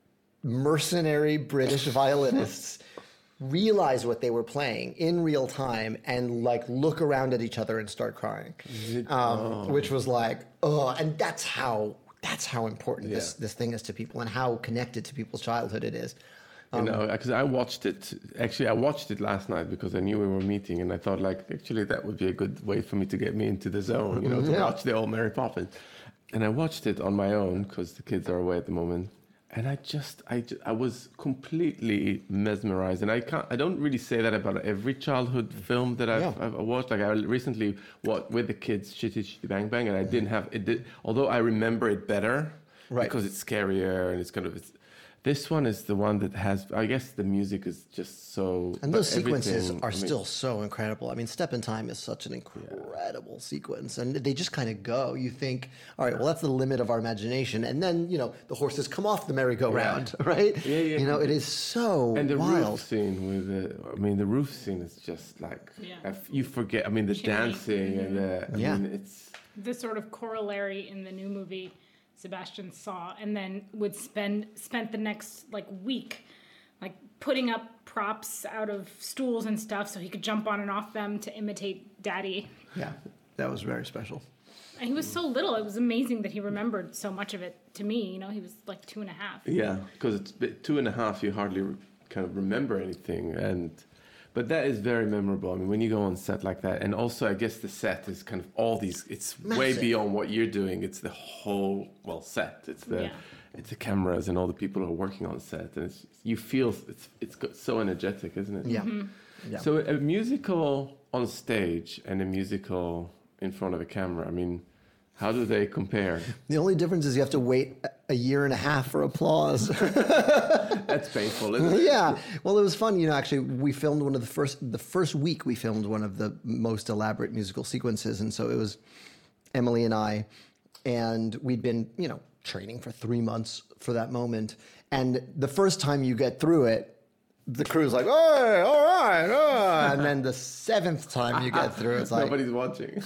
B: mercenary British violinists realize what they were playing in real time and like look around at each other and start crying, um, oh. which was like, oh, and that's how that's how important yeah. this this thing is to people and how connected to people's childhood it is.
A: Um, you know, because I watched it. Actually, I watched it last night because I knew we were meeting, and I thought, like, actually, that would be a good way for me to get me into the zone. You know, to yeah. watch the old Mary Poppins. And I watched it on my own because the kids are away at the moment. And I just, I, just, I was completely mesmerized. And I can't, I don't really say that about every childhood film that I've, yeah. I've watched. Like I recently watched with the kids, Chitty Chitty Bang Bang, and I didn't have it. Did, although I remember it better, right. because it's scarier and it's kind of. It's, this one is the one that has, I guess the music is just so...
B: And those sequences are
A: I mean,
B: still so incredible. I mean, Step in Time is such an incredible yeah. sequence. And they just kind of go. You think, all right, well, that's the limit of our imagination. And then, you know, the horses come off the merry-go-round, yeah. right?
A: Yeah, yeah.
B: You know, it is so
A: And the
B: wild.
A: roof scene with the... I mean, the roof scene is just like... Yeah. You forget... I mean, the Chimney. dancing and the... I
B: yeah.
A: mean, it's...
C: The sort of corollary in the new movie... Sebastian saw and then would spend spent the next like week like putting up props out of stools and stuff so he could jump on and off them to imitate Daddy.
B: Yeah, that was very special.
C: And he was so little. It was amazing that he remembered so much of it to me. You know, he was like two and a half.
A: Yeah, because it's two and a half, you hardly kind of remember anything. And but that is very memorable. I mean, when you go on set like that, and also I guess the set is kind of all these. It's Massive. way beyond what you're doing. It's the whole well set. It's the yeah. it's the cameras and all the people who are working on set, and it's, you feel it's it's so energetic, isn't it?
B: Yeah.
C: Mm-hmm.
B: yeah.
A: So a musical on stage and a musical in front of a camera. I mean, how do they compare?
B: The only difference is you have to wait a year and a half for applause.
A: That's painful, isn't it?
B: Yeah. Well, it was fun. You know, actually, we filmed one of the first, the first week we filmed one of the most elaborate musical sequences. And so it was Emily and I, and we'd been, you know, training for three months for that moment. And the first time you get through it, the crew's like, "Oh, all right, oh." And then the seventh time you get through, it's like
A: nobody's watching.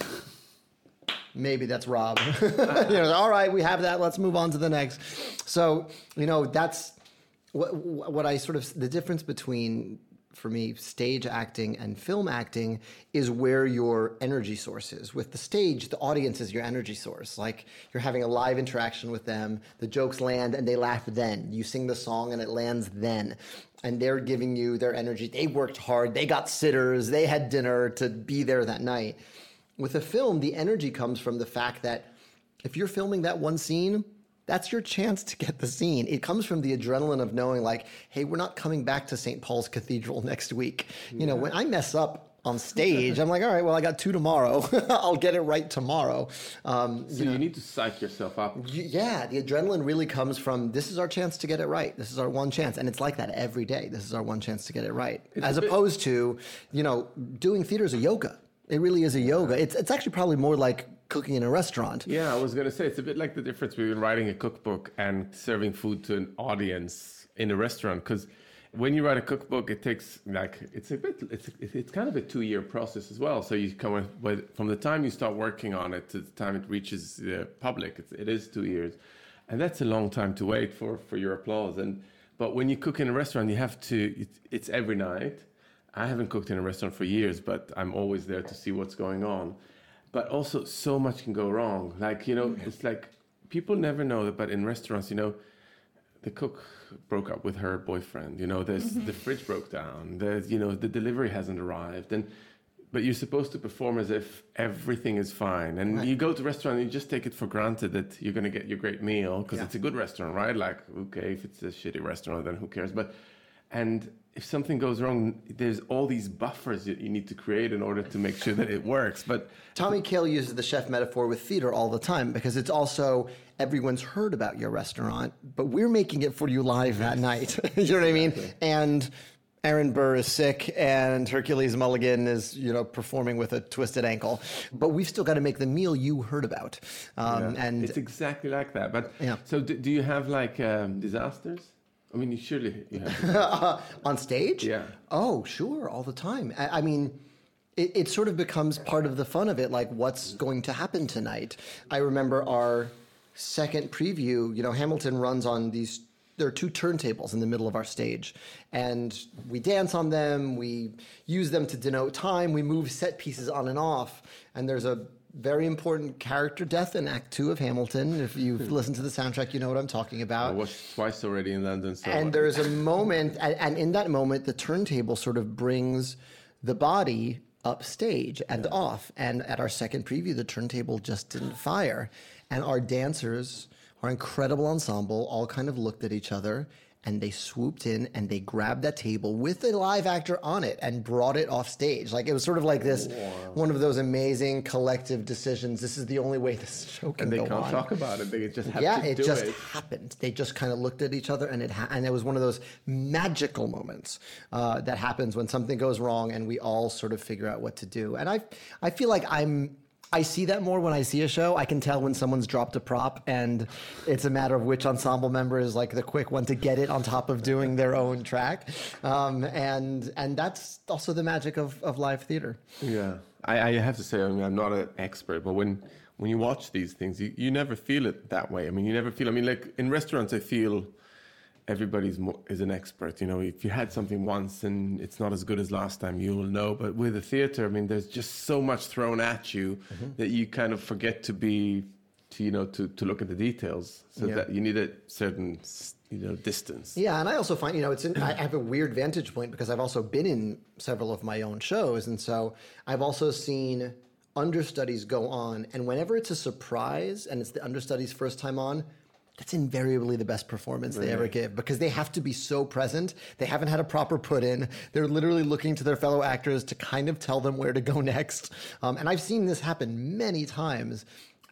B: Maybe that's Rob. You know, all right, we have that. Let's move on to the next. So, you know, that's what what I sort of the difference between, for me, stage acting and film acting is where your energy source is. With the stage, the audience is your energy source. Like, you're having a live interaction with them. The jokes land and they laugh then. You sing the song and it lands then. And they're giving you their energy. They worked hard. They got sitters. They had dinner to be there that night. With a film, the energy comes from the fact that if you're filming that one scene, that's your chance to get the scene. It comes from the adrenaline of knowing, like, hey, we're not coming back to Saint Paul's Cathedral next week. You yeah. know, when I mess up on stage, I'm like, all right, well, I got two tomorrow. I'll get it right tomorrow. Um,
A: so
B: you, know,
A: you need to psych yourself up.
B: Yeah, the adrenaline really comes from, this is our chance to get it right. This is our one chance. And it's like that every day. This is our one chance to get it right. It's As opposed bit... to, you know, doing theater is a yoga. It really is a yoga. It's it's actually probably more like cooking in a restaurant.
A: Yeah, I was going to say, it's a bit like the difference between writing a cookbook and serving food to an audience in a restaurant. Because when you write a cookbook, it takes like, it's a bit, it's it's kind of a two-year process as well. So you come with, from the time you start working on it to the time it reaches the public, it's, it is two years. And that's a long time to wait for, for your applause. And But when you cook in a restaurant, you have to, it's, it's every night. I haven't cooked in a restaurant for years, but I'm always there to see what's going on. But also, so much can go wrong. Like, you know, it's like people never know that, but in restaurants, you know, the cook broke up with her boyfriend. You know, there's mm-hmm. the fridge broke down. There's, you know, the delivery hasn't arrived, and but you're supposed to perform as if everything is fine. And right. you go to a restaurant and you just take it for granted that you're going to get your great meal because yeah. it's a good restaurant, right? Like, okay, if it's a shitty restaurant, then who cares? But and if something goes wrong, there's all these buffers that you need to create in order to make sure that it works. But
B: Tommy Kail uses the chef metaphor with theater all the time because it's also everyone's heard about your restaurant, but we're making it for you live that night. You know what I mean? And Aaron Burr is sick and Hercules Mulligan is, you know, performing with a twisted ankle, but we've still got to make the meal you heard about. Um,
A: yeah,
B: and
A: it's exactly like that. But
B: yeah.
A: So do, do you have like um, disasters? I mean, you surely you have
B: on stage.
A: Yeah.
B: Oh, sure, all the time. I, I mean, it, it sort of becomes part of the fun of it. Like, what's going to happen tonight? I remember our second preview. You know, Hamilton runs on these. There are two turntables in the middle of our stage, and we dance on them. We use them to denote time. We move set pieces on and off, and there's a very important character death in Act Two of Hamilton. If you've listened to the soundtrack, you know what I'm talking about.
A: I watched twice already in London. So
B: and there's a moment, and, and in that moment, the turntable sort of brings the body upstage and off. And at our second preview, the turntable just didn't fire. And our dancers, our incredible ensemble, all kind of looked at each other, and they swooped in and they grabbed that table with a live actor on it and brought it off stage. Like, it was sort of like this, wow. one of those amazing collective decisions. This is the only way this show can go on.
A: And they can't talk about it. They just have
B: yeah,
A: to
B: it
A: do
B: just
A: it.
B: happened. They just kind of looked at each other, and it ha- and it was one of those magical moments uh, that happens when something goes wrong and we all sort of figure out what to do. And I, I feel like I'm. I see that more when I see a show. I can tell when someone's dropped a prop, and it's a matter of which ensemble member is like the quick one to get it on top of doing their own track. Um, and and that's also the magic of, of live theater.
A: Yeah, I, I have to say, I mean, I'm not an expert, but when when you watch these things, you, you never feel it that way. I mean, you never feel, I mean, like in restaurants, I feel everybody's mo- is an expert. You know, if you had something once and it's not as good as last time, you will know. But with the theater, I mean, there's just so much thrown at you mm-hmm. that you kind of forget to be, to, you know, to, to look at the details. So yeah. that you need a certain, you know, distance.
B: Yeah, and I also find, you know, it's in, I have a weird vantage point because I've also been in several of my own shows. And so I've also seen understudies go on. And whenever it's a surprise and it's the understudy's first time on, that's invariably the best performance really? They ever give because they have to be so present. They haven't had a proper put in. They're literally looking to their fellow actors to kind of tell them where to go next. Um, and I've seen this happen many times.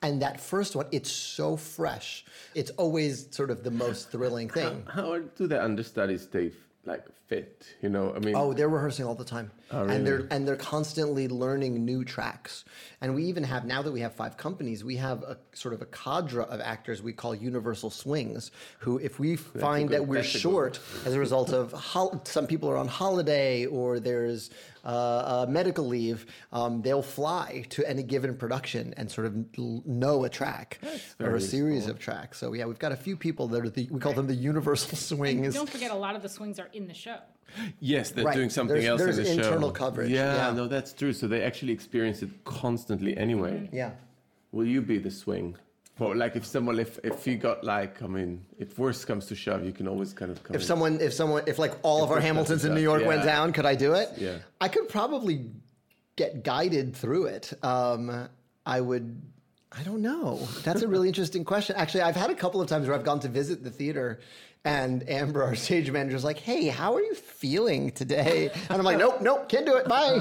B: And that first one, it's so fresh. It's always sort of the most thrilling thing.
A: How, how do the understudies stay like fit? You know, I mean.
B: Oh, they're rehearsing all the time,
A: oh, really?
B: and they're and they're constantly learning new tracks. And we even have, now that we have five companies, we have a sort of a cadre of actors we call Universal Swings, who, if we find
A: good,
B: that we're short as a result of hol- some people are on holiday or there's uh, uh, medical leave, um, they'll fly to any given production and sort of l- know a track or a series cool. of tracks. So yeah, we've got a few people that are the, we call them the Universal Swings.
C: And don't forget, a lot of the swings are in the show.
A: Yes, they're
B: right.
A: doing something
B: there's,
A: else
B: there's
A: in the
B: internal
A: show.
B: internal coverage.
A: Yeah,
B: yeah,
A: no, that's true. So they actually experience it constantly anyway.
B: Mm-hmm. Yeah.
A: Will you be the swing? For like if someone, if if you got like, I mean, if worse comes to shove, you can always kind of come.
B: If
A: in.
B: someone, if someone, if like all
A: if
B: of our Hamiltons in New York
A: yeah.
B: went down, could I do it?
A: Yeah.
B: I could probably get guided through it. Um, I would. I don't know. That's a really interesting question. Actually, I've had a couple of times where I've gone to visit the theater, and Amber, our stage manager, is like, "Hey, how are you feeling today?" And I'm like, "Nope, nope, can't do it. Bye."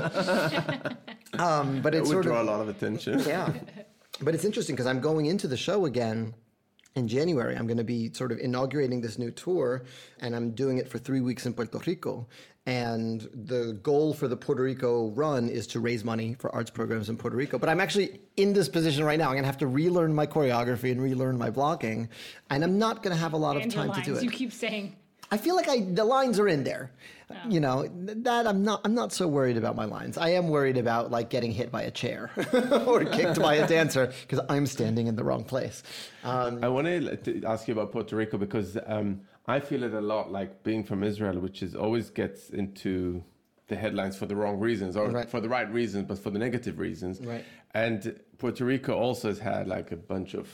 B: um, but
A: it
B: it's
A: would
B: sort
A: draw
B: of,
A: a lot of attention.
B: Yeah, but it's interesting because I'm going into the show again in January. I'm going to be sort of inaugurating this new tour, and I'm doing it for three weeks in Puerto Rico. And the goal for the Puerto Rico run is to raise money for arts programs in Puerto Rico. But I'm actually in this position right now. I'm going to have to relearn my choreography and relearn my blocking. And I'm not going to have a lot
C: and
B: of time
C: your lines,
B: to do it.
C: You keep saying.
B: I feel like I the lines are in there.
C: Oh.
B: You know, that I'm not I'm not so worried about my lines. I am worried about like getting hit by a chair or kicked by a dancer because I'm standing in the wrong place. Um,
A: I want to ask you about Puerto Rico because um, I feel it a lot like being from Israel, which is always gets into the headlines for the wrong reasons or
B: right.
A: for the right reasons, but for the negative reasons.
B: Right.
A: And Puerto Rico also has had like a bunch of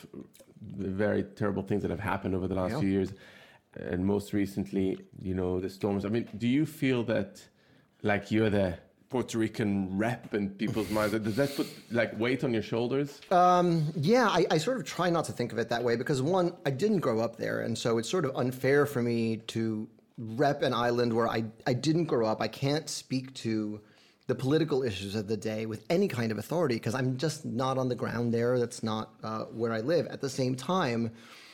A: very terrible things that have happened over the last
B: yeah.
A: few years. And most recently, you know, the storms. I mean, do you feel that like you're the Puerto Rican rep in people's minds? Does that put like weight on your shoulders?
B: Um, yeah, I, I sort of try not to think of it that way because one, I didn't grow up there. And so it's sort of unfair for me to rep an island where I, I didn't grow up. I can't speak to the political issues of the day with any kind of authority because I'm just not on the ground there. That's not uh, where I live. At the same time,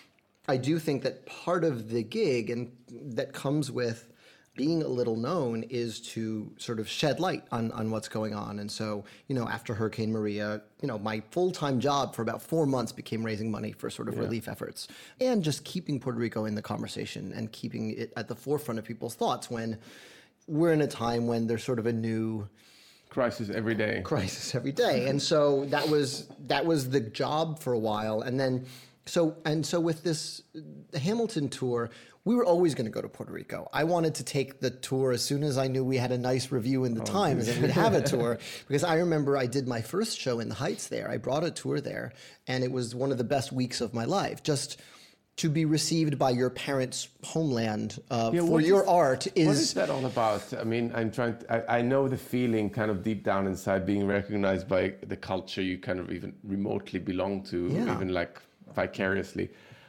B: I do think that part of the gig and that comes with being a little known is to sort of shed light on, on what's going on. And so, you know, after Hurricane Maria, you know, my full-time job for about four months became raising money for sort of yeah. relief efforts and just keeping Puerto Rico in the conversation and keeping it at the forefront of people's thoughts when we're in a time when there's sort of a new
A: crisis every day.
B: Crisis every day. And so that was that was the job for a while. And then So and so with this the Hamilton tour, we were always going to go to Puerto Rico. I wanted to take the tour as soon as I knew we had a nice review in the oh, Times and we'd have a tour. Because I remember I did my first show in the Heights there. I brought a tour there, and it was one of the best weeks of my life. Just to be received by your parents' homeland uh, yeah, for your
A: is,
B: art is...
A: What is that all about? I mean, I'm trying to, I, I know the feeling kind of deep down inside being recognized by the culture you kind of even remotely belong to,
B: yeah.
A: even like... vicariously.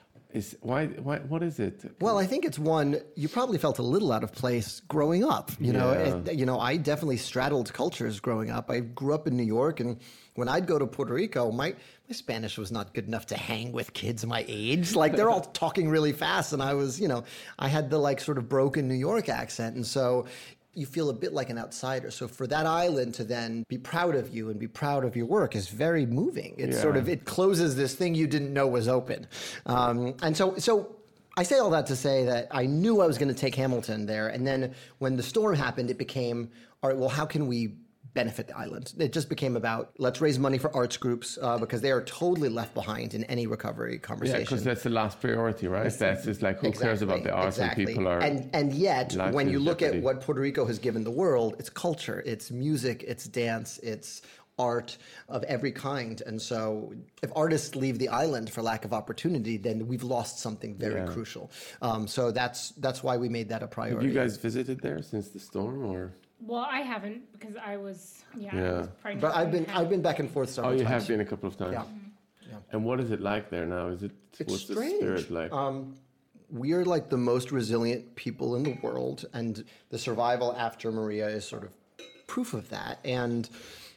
A: Is why why what is it?
B: Well, I think it's one you probably felt a little out of place growing up. You know,
A: yeah.
B: it, you know, I definitely straddled cultures growing up. I grew up in New York, and when I'd go to Puerto Rico, my my Spanish was not good enough to hang with kids my age. Like they're all talking really fast, and I was, you know, I had the like sort of broken New York accent, and so you feel a bit like an outsider. So for that island to then be proud of you and be proud of your work is very moving. It's yeah. sort of, it closes this thing you didn't know was open. Um, and so, so I say all that to say that I knew I was going to take Hamilton there. And then when the storm happened, it became, all right, well, how can we benefit the island? It just became about, let's raise money for arts groups uh, because they are totally left behind in any recovery conversation.
A: Yeah, because that's the last priority, right? That's just like, who exactly, cares about the arts
B: exactly.
A: when people are...
B: And, and yet, when you look
A: jeopardy.
B: at what Puerto Rico has given the world, it's culture, it's music, it's dance, it's art of every kind. And so if artists leave the island for lack of opportunity, then we've lost something very yeah. crucial. Um, so that's that's why we made that a priority.
A: Have you guys visited there since the storm, or...?
C: Well, I haven't because I was yeah.
A: yeah.
C: I was pregnant.
B: But I've been I've been back and forth several
A: times. Oh, you
B: times.
A: have been a couple of times.
B: Yeah. Mm-hmm. yeah.
A: And what is it like there now? Is it
B: it's
A: what's
B: strange.
A: the spirit like?
B: Um, we are like the most resilient people in the world, and the survival after Maria is sort of proof of that. And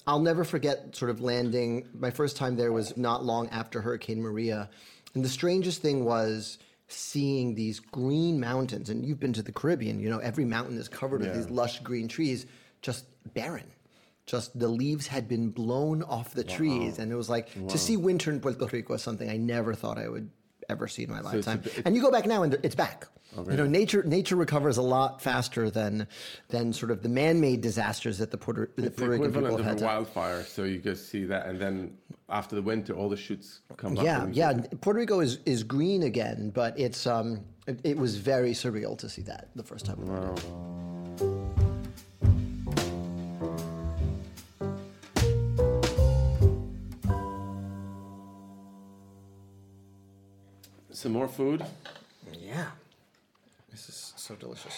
B: I'll never forget sort of landing. My first time there was not long after Hurricane Maria. And the strangest thing was seeing these green mountains. And you've been to the Caribbean, you know, every mountain is covered with
A: Yeah.
B: these lush green trees, just barren. Just the leaves had been blown off the trees. And it was like, to see winter in Puerto Rico is something I never thought I would ever see in my
A: it's
B: lifetime.
A: a bit-
B: and you go back now and it's back.
A: Okay.
B: You know, nature nature recovers a lot faster than than sort of the man-made disasters that the Puerto, the
A: It's the
B: Puerto Rican people
A: equivalent
B: have had
A: of a
B: to.
A: wildfire. So you just see that, and then after the winter, all the shoots come up.
B: Yeah,
A: and-
B: yeah. Puerto Rico is, is green again, but it's um it, it was very surreal to see that the first time.
A: Wow. Some more food.
B: Yeah, this is so delicious.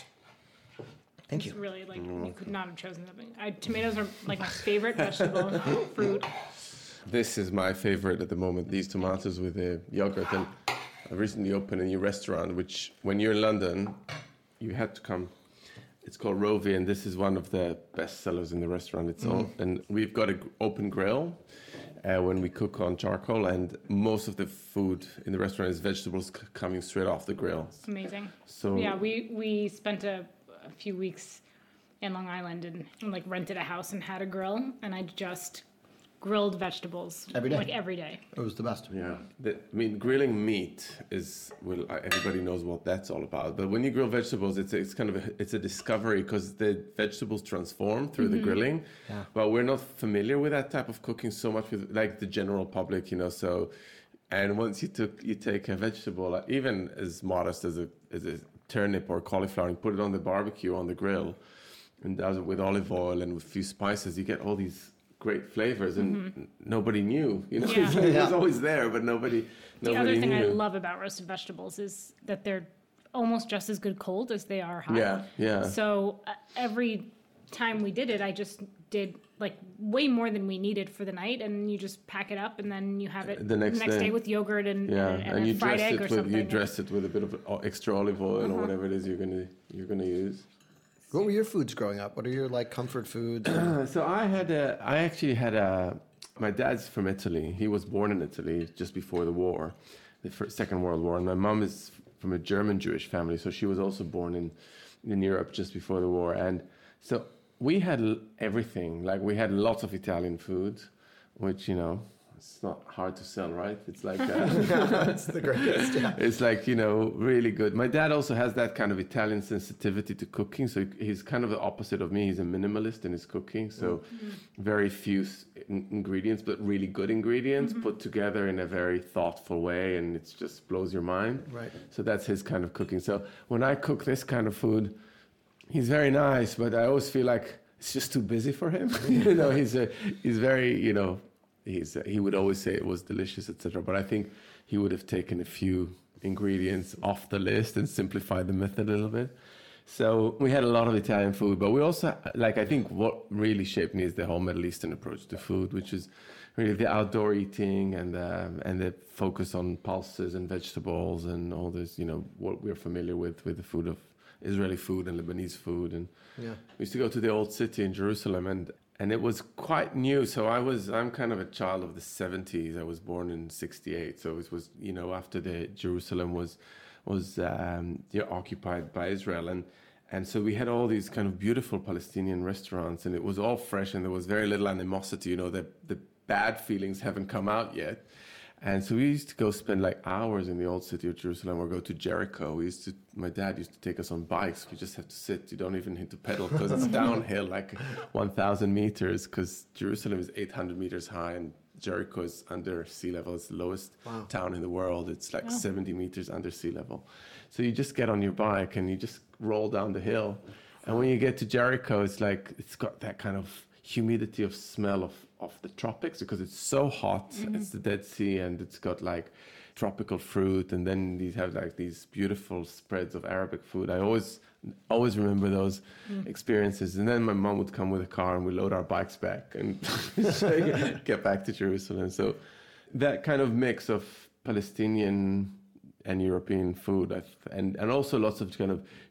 B: Thank
C: It's
B: you.
C: really like you could not have chosen something. I, tomatoes are like my favorite vegetable fruit.
A: This is my favorite at the moment. These tomatoes with the yogurt. And I recently opened a new restaurant, which when you're in London, you had to come. It's called Rovi, and this is one of the best sellers in the restaurant. It's all, and we've got an open grill uh, when we cook on charcoal, and most of the food in the restaurant is vegetables c- coming straight off the grill.
C: It's amazing.
A: So
C: Yeah, we we spent a, a few weeks in Long Island and, and like rented a house and had a grill, and I just grilled vegetables
B: Every day?
C: like every day.
B: It was the best.
A: Yeah, the, I mean, grilling meat is well, uh, everybody knows what that's all about. But when you grill vegetables, it's it's kind of a, it's a discovery because the vegetables transform through the grilling.
B: Yeah.
A: But we're not familiar with that type of cooking so much with like the general public, you know. So, and once you took you take a vegetable, uh, even as modest as a as a turnip or cauliflower, and put it on the barbecue on the grill, and does it with olive oil and with a few spices, you get all these great flavors, and
C: Mm-hmm.
A: nobody knew. You know,
C: Yeah.
A: it
B: Yeah.
A: was always there, but nobody.
C: The
A: nobody
C: other thing
A: knew.
C: I love about roasted vegetables is that they're almost just as good cold as they are hot.
A: Yeah, yeah.
C: So uh, every time we did it, I just did like way more than we needed for the night, and you just pack it up, and then you have it
A: The next
C: day.
A: day.
C: with yogurt and,
A: Yeah,
C: and,
A: and,
C: and
A: you
C: a fried
A: dress
C: egg
A: it
C: or
A: with
C: something.
A: you dress it with a bit of o- extra olive oil
C: Uh-huh.
A: or whatever it is you're gonna you're gonna use.
B: What were your foods growing up? What are your like comfort foods?
A: Uh, so I had a, I actually had a, my dad's from Italy. He was born in Italy just before the war, the first, Second World War. And my mom is from a German Jewish family, so she was also born in, in Europe just before the war. And so we had l- everything. Like we had lots of Italian food, which, you know, it's not hard to sell, right? It's like uh,
B: That's the greatest. Yeah.
A: it's like, you know, really good. My dad also has that kind of Italian sensitivity to cooking. So he's kind of the opposite of me. He's a minimalist in his cooking. So very few s- in- ingredients, but really good ingredients put together in a very thoughtful way. And it just blows your mind.
B: Right.
A: So that's his kind of cooking. So when I cook this kind of food, he's very nice, but I always feel like it's just too busy for him. you know, he's a, he's very, you know, he's he would always say it was delicious, et cetera. But I think he would have taken a few ingredients off the list and simplified the method a little bit. So we had a lot of Italian food, but we also like I think what really shaped me is the whole Middle Eastern approach to food, which is really the outdoor eating and um, and the focus on pulses and vegetables and all this, you know, what we're familiar with with the food of Israeli food and Lebanese food. And
B: Yeah.
A: we used to go to the old city in Jerusalem, and and it was quite new. So I was I'm kind of a child of the seventies. I was born in sixty-eight, so it was, you know, after the Jerusalem was was um, yeah, occupied by Israel, and and so we had all these kind of beautiful Palestinian restaurants, and it was all fresh, and there was very little animosity. You know, the the bad feelings haven't come out yet. And so we used to go spend like hours in the old city of Jerusalem or go to Jericho. We used to, my dad used to take us on bikes. We just have to sit. You don't even need to pedal because it's downhill like one thousand meters because Jerusalem is eight hundred meters high and Jericho is under sea level. It's the lowest
B: Wow.
A: town in the world. It's like
C: Wow.
A: seventy meters under sea level. So you just get on your bike and you just roll down the hill. And when you get to Jericho, it's like, it's got that kind of humidity of smell of, of the tropics because it's so hot. It's the Dead Sea, and it's got like tropical fruit, and then these have like these beautiful spreads of Arabic food. I always always remember those experiences. And then my mom would come with a car and we load our bikes back and get back to Jerusalem. So that kind of mix of Palestinian and European food, I th- and and also lots of kind of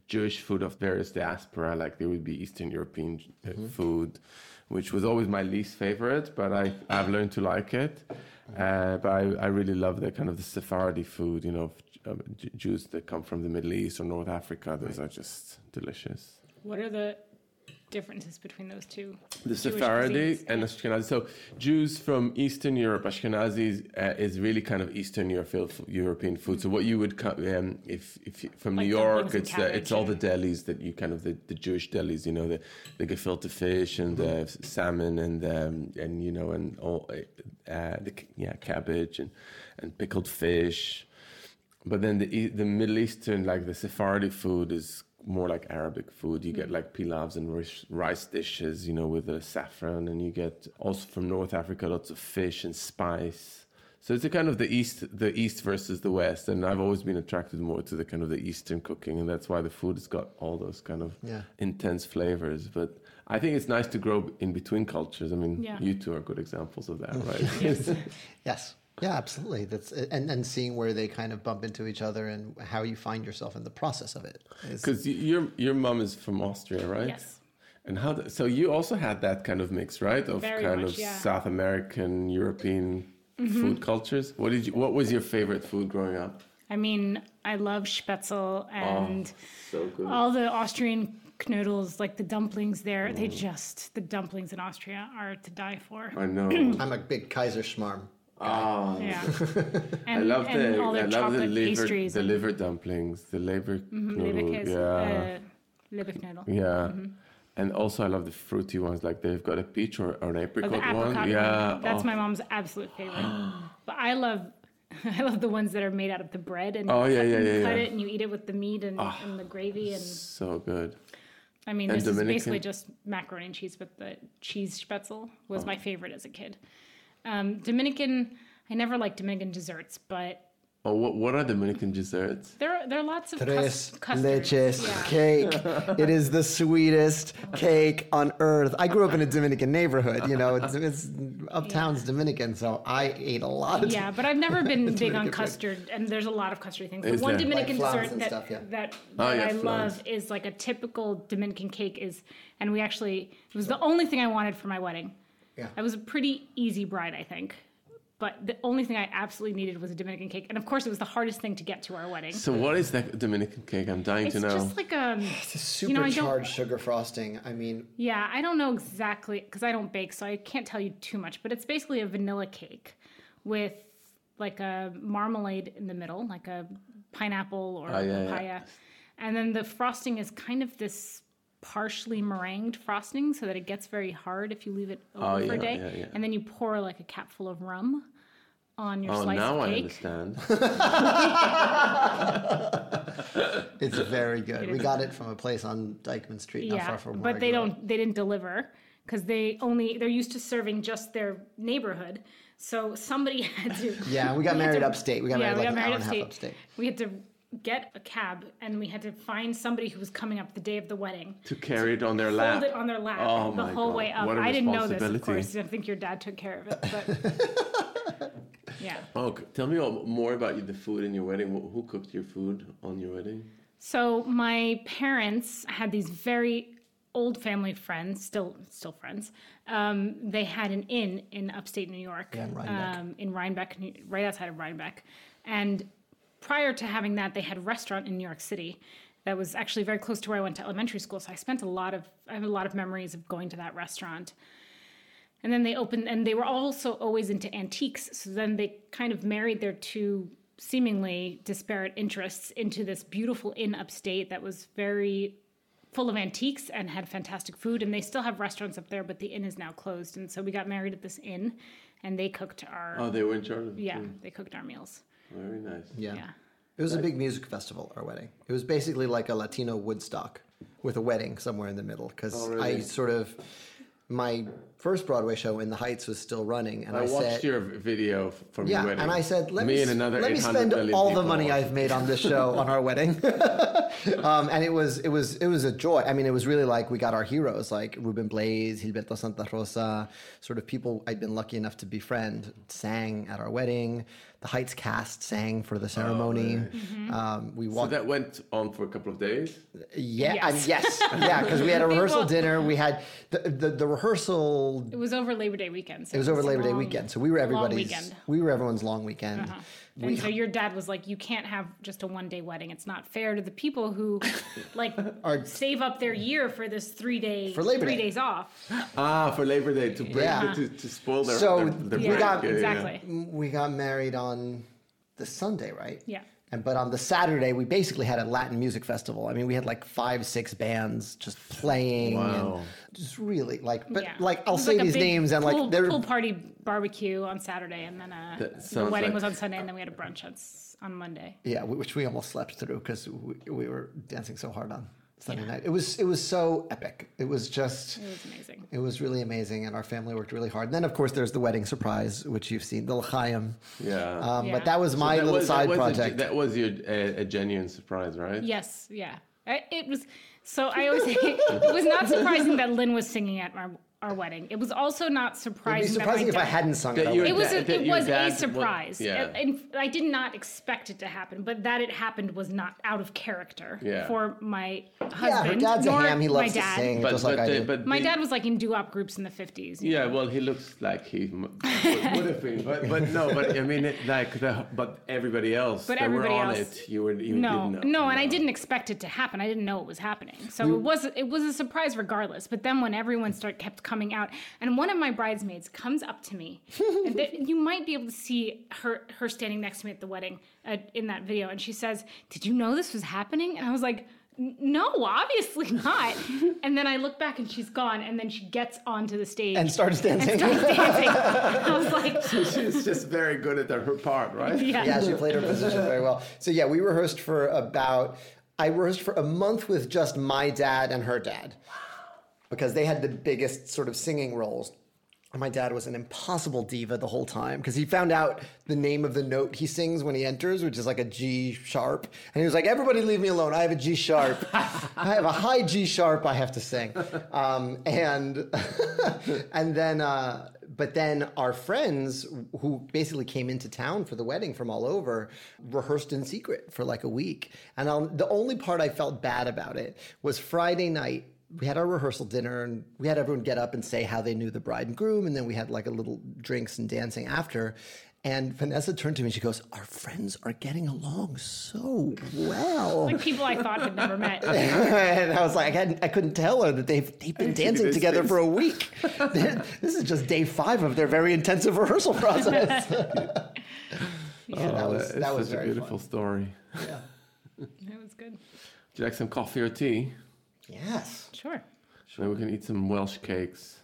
A: Jewish food of various diaspora, like there would be Eastern European uh, mm-hmm. food, which was always my least favorite, but I, I've learned to like it. Uh, but I, I really love the kind of the Sephardi food, you know, uh, Jews that come from the Middle East or North Africa. Those are just delicious.
C: What are the differences between those two?
A: The Sephardi and Ashkenazi. So Jews from Eastern Europe, Ashkenazi uh, is really kind of Eastern Europe, European food. So what you would um, if if you, from like New York, it's the, it's all the delis that you kind of the, the Jewish delis. You know, the the gefilte fish and the salmon and um, and you know and all uh, the yeah cabbage and and pickled fish. But then the the Middle Eastern, like the Sephardi food, is more like Arabic food. You get like pilavs and rice dishes, you know, with the saffron, and you get also from North Africa lots of fish and spice. So it's a kind of the east, the east versus the west, and I've always been attracted more to the kind of the Eastern cooking, and that's why the food has got all those kind of yeah. intense flavors. But I think it's nice to grow in between cultures. I mean, yeah. you two are good examples of that, right?
B: Yes. Yes. Yeah, absolutely. That's and, and seeing where they kind of bump into each other and how you find yourself in the process of it.
A: Because your your mom is from Austria, right?
C: Yes.
A: And how? The, so you also had that kind of mix, right? Of
C: Very
A: kind
C: much,
A: of
C: yeah.
A: South American, European mm-hmm. food cultures. What did you? What was your favorite food growing up?
C: I mean, I love Spätzle and
A: oh, so good.
C: all the Austrian knödels, like the dumplings there. Mm. They just the dumplings in Austria are to die for.
A: I know.
B: I'm a big Kaiserschmarrn.
A: Oh,
C: yeah.
A: and, I love the
C: all their
A: I love the liver
C: pastries
A: the liver dumplings, the liver
C: mm-hmm,
A: knödel,
C: leberkäse,
A: yeah,
C: uh, leberknödel.
A: yeah,
C: mm-hmm.
A: and also I love the fruity ones, like they've got a peach or, or an apricot,
C: oh, the apricot
A: one, yeah,
C: one. That's
A: oh.
C: my mom's absolute favorite. But I love, I love the ones that are made out of the bread and
A: oh yeah
C: cut,
A: yeah
C: and
A: yeah,
C: you cut
A: yeah.
C: it and you eat it with the meat and,
A: oh,
C: and the gravy and
A: so good.
C: I mean,
A: and
C: this
A: Dominican?
C: is basically just macaroni and cheese, but the cheese Spätzle was oh. my favorite as a kid. Um, Dominican. I never liked Dominican desserts, but...
A: Oh, what what are Dominican desserts?
C: There are, there are lots of
B: Tres
C: cus- custards.
B: leches
C: yeah.
B: cake. It is the sweetest cake on earth. I grew up in a Dominican neighborhood. You know, it's, it's uptown's yeah. Dominican, so I ate a lot of
C: Yeah, but I've never been big on custard, food. And there's a lot of custardy things.
A: Is
C: the one
A: there?
C: Dominican
B: like
C: dessert that,
B: stuff, yeah.
C: that, that
A: oh, yeah,
C: I
A: flans.
C: love is like a typical Dominican cake is, and we actually, it was the only thing I wanted for my wedding.
B: Yeah.
C: I was a pretty easy bride, I think. But the only thing I absolutely needed was a Dominican cake. And of course, it was the hardest thing to get to our wedding.
A: So what is that Dominican cake? I'm dying
C: it's
A: to know.
C: It's just like a...
B: It's a supercharged
C: you know,
B: sugar frosting. I mean...
C: Yeah, I don't know exactly, because I don't bake, so I can't tell you too much. But it's basically a vanilla cake with like a marmalade in the middle, like a pineapple or
A: oh, yeah,
C: papaya.
A: Yeah.
C: And then the frosting is kind of this partially meringued frosting so that it gets very hard if you leave it over
A: oh,
C: for
A: yeah,
C: a day.
A: Yeah, yeah.
C: And then you pour like a cap full of rum on your
A: oh,
C: slice
A: now
C: of
A: I
C: cake.
A: understand.
B: It's very good. We got it from a place on Dykeman Street, not
C: yeah,
B: far from where
C: but
B: I
C: they
B: grew
C: don't.
B: up.
C: They didn't deliver because they only they're used to serving just their neighborhood. So somebody had to.
B: Yeah, we got
C: we
B: married
C: to,
B: upstate. We got
C: yeah,
B: married
C: we
B: like
C: got
B: an
C: married
B: hour and a half
C: upstate.
B: upstate.
C: We had to get a cab and we had to find somebody who was coming up the day of the wedding
A: to carry it on their
C: hold
A: lap.
C: Hold it on their lap
A: oh
C: the
A: my
C: whole
A: God.
C: way up.
A: What a
C: I didn't know this, of
A: responsibility.
C: course. I think your dad took care of it, but yeah.
A: Oh, tell me more about the food in your wedding. Who cooked your food on your wedding?
C: So my parents had these very old family friends, still still friends. Um, they had an inn in upstate New York,
B: yeah, in Rhinebeck.
C: Um, in Rhinebeck, right outside of Rhinebeck. And prior to having that, they had a restaurant in New York City that was actually very close to where I went to elementary school. So I spent a lot of, I have a lot of memories of going to that restaurant. And then they opened, and they were also always into antiques. So then they kind of married their two seemingly disparate interests into this beautiful inn upstate that was very full of antiques and had fantastic food. And they still have restaurants up there, but the inn is now closed. And so we got married at this inn, and they cooked our...
A: Oh, they were in charge of the
C: Yeah,
A: food.
C: They cooked our meals.
A: Very nice.
B: Yeah.
C: Yeah.
B: It was a big music festival, our wedding. It was basically like a Latino Woodstock with a wedding somewhere in the middle. Because
A: oh, really?
B: I sort of... My first Broadway show, In the Heights, was still running, and I,
A: I watched
B: said,
A: your video from
B: yeah,
A: your wedding.
B: and I said, let
A: me,
B: me,
A: and another
B: let me spend all the money I've made on this show on our wedding. um, and it was it was it was a joy. I mean, it was really like we got our heroes like Ruben Blades, Gilberto Santa Rosa, sort of people I'd been lucky enough to befriend, sang at our wedding. the Heights cast sang for the ceremony.
A: Oh, right.
C: Mm-hmm.
B: um, we
A: So
B: walked.
A: that went on for a couple of days.
B: Yeah,
C: Yes.
B: and yes, yeah, because we had a rehearsal
C: Well-
B: dinner. We had the, the the rehearsal.
C: It was over Labor Day weekend. So
B: It was over
C: a
B: Labor Day
C: long-
B: weekend, so we were
C: long
B: everybody's.
C: weekend.
B: We were everyone's long weekend.
C: Uh-huh. And so your dad was like, you can't have just a one day wedding. It's not fair to the people who like
B: Are-
C: save up their year for this three day
B: For Labor
C: three
B: Day.
C: days off.
A: Ah, for Labor Day to break
B: Yeah.
A: to, to spoil their,
B: So
A: their, their
B: we
A: break.
B: got-
A: Yeah, yeah, yeah.
C: exactly.
B: We got married on the Sunday, right?
C: Yeah.
B: And but on the Saturday, we basically had a Latin music festival. I mean, we had like five, six bands just playing,
A: Wow.
B: and just really like. But
C: Yeah.
B: like,
C: It
B: I'll
C: was
B: say
C: like a
B: these
C: big
B: names and
C: pool,
B: like they're
C: pool party barbecue on Saturday, and then uh,
A: That
C: the
A: sounds
C: wedding
A: like-
C: was on Sunday, and then we had a brunch on, s- on Monday.
B: yeah, which we almost slept through because we, we were dancing so hard on Sunday night. It was it was so epic. It was just.
C: It was amazing.
B: It was really amazing, and our family worked really hard. And then, of course, there's the wedding surprise, which you've seen, the L'chaim.
A: Yeah.
B: Um,
C: Yeah.
B: But that was
A: So
B: my
A: that
B: little
A: was- that
B: side
A: was a-
B: project.
A: that was your a, a genuine surprise, right?
C: Yes, yeah. I, it was. So I always say it was not surprising that Lynn was singing at our, our wedding. It was also not
B: It'd be
C: surprising.
B: surprising
C: that
B: if
C: my
B: I
C: dad-
B: hadn't sung
A: That
B: it.
A: you-
B: already.
C: It was.
A: that-
C: A,
A: that
C: it
A: your
C: was
A: dad
C: a
A: wa-
C: surprise.
A: yeah.
C: And I did not expect it to happen, but that it happened was not out of character
A: Yeah.
C: for my
B: Yeah,
C: husband.
B: her dad's a
C: nor
B: ham. He
C: my
B: loves to
C: dad.
B: sing,
A: But,
B: just
A: but,
B: like I
A: the-
B: do.
A: but
C: My
A: the-
C: dad was like in doo-wop groups in the fifties.
A: Yeah, well, he looks like he m- would would have been, but, but no, but I mean, it, like the, but everybody else
C: But
A: that
C: everybody
A: were on
C: else-
A: it, you were, you
C: No,
A: didn't know.
C: no, and I didn't expect it to happen. I didn't know it was happening, so it was it was a surprise regardless. But then when everyone started kept coming out, and one of my bridesmaids comes up to me, and th- you might be able to see her her standing next to me at the wedding uh, in that video, and she says, "Did you know this was happening?" And I was like, "N- No, obviously not." And then I look back and she's gone, and then she gets onto the stage
B: And starts dancing.
C: starts dancing. I was like,
A: She's just very good at her part, right?
C: yeah.
B: Yeah, she played her position very well. So yeah, we rehearsed for about. I rehearsed for a month with just my dad and her dad, because they had the biggest sort of singing roles. And my dad was an impossible diva the whole time because he found out the name of the note he sings when he enters, which is like a G sharp. And he was like, "Everybody leave me alone. I have a G sharp. I have a high G sharp I have to sing." Um, and and then, uh, but then our friends who basically came into town for the wedding from all over rehearsed in secret for like a week. And I'll, the only part I felt bad about it was Friday night. We had our rehearsal dinner and we had everyone get up and say how they knew the bride and groom. And then we had like a little drinks and dancing after. And Vanessa turned to me and she goes, "Our friends are getting along so well."
C: Like people I thought had never met.
B: And I was like, I, hadn't, I couldn't tell her that they've, they've been dancing
A: this
B: together
A: face.
B: for a week. This is just day five of their very intensive rehearsal process.
C: Yeah,
B: that was-
A: it's
B: that was
A: such a
B: very
A: beautiful
B: fun.
A: story.
B: Yeah.
C: it was good.
A: Do you like some coffee or tea?
B: Yes.
C: Sure.
A: Maybe we can eat some Welsh cakes.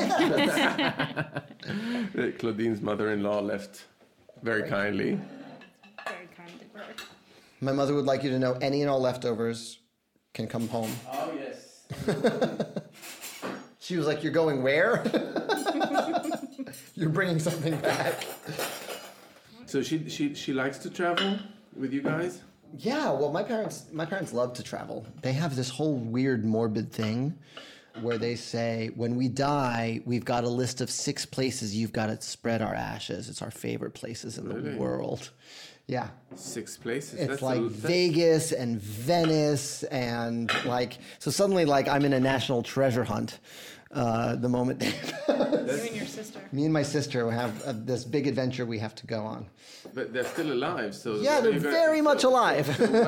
A: That Claudine's mother-in-law left very kindly.
C: Very kind of her.
B: My mother would like you to know any and all leftovers can come home.
A: Oh yes.
B: She was like, "You're going where?" "You're bringing something back."
A: So she she she likes to travel with you guys.
B: Yeah, well, my parents my parents love to travel. They have this whole weird morbid thing where they say, when we die, we've got a list of six places you've got to spread our ashes. It's our favorite places in
A: Really?
B: the world. Yeah.
A: Six places.
B: It's
A: That's
B: like
A: a, that's,
B: Vegas and Venice and like, so suddenly like I'm in a national treasure hunt uh, the moment
C: You and your sister.
B: me and my sister have uh, this big adventure we have to go on.
A: But they're still alive, so
B: Yeah, they're
A: you got-
B: very much
A: so-
B: alive.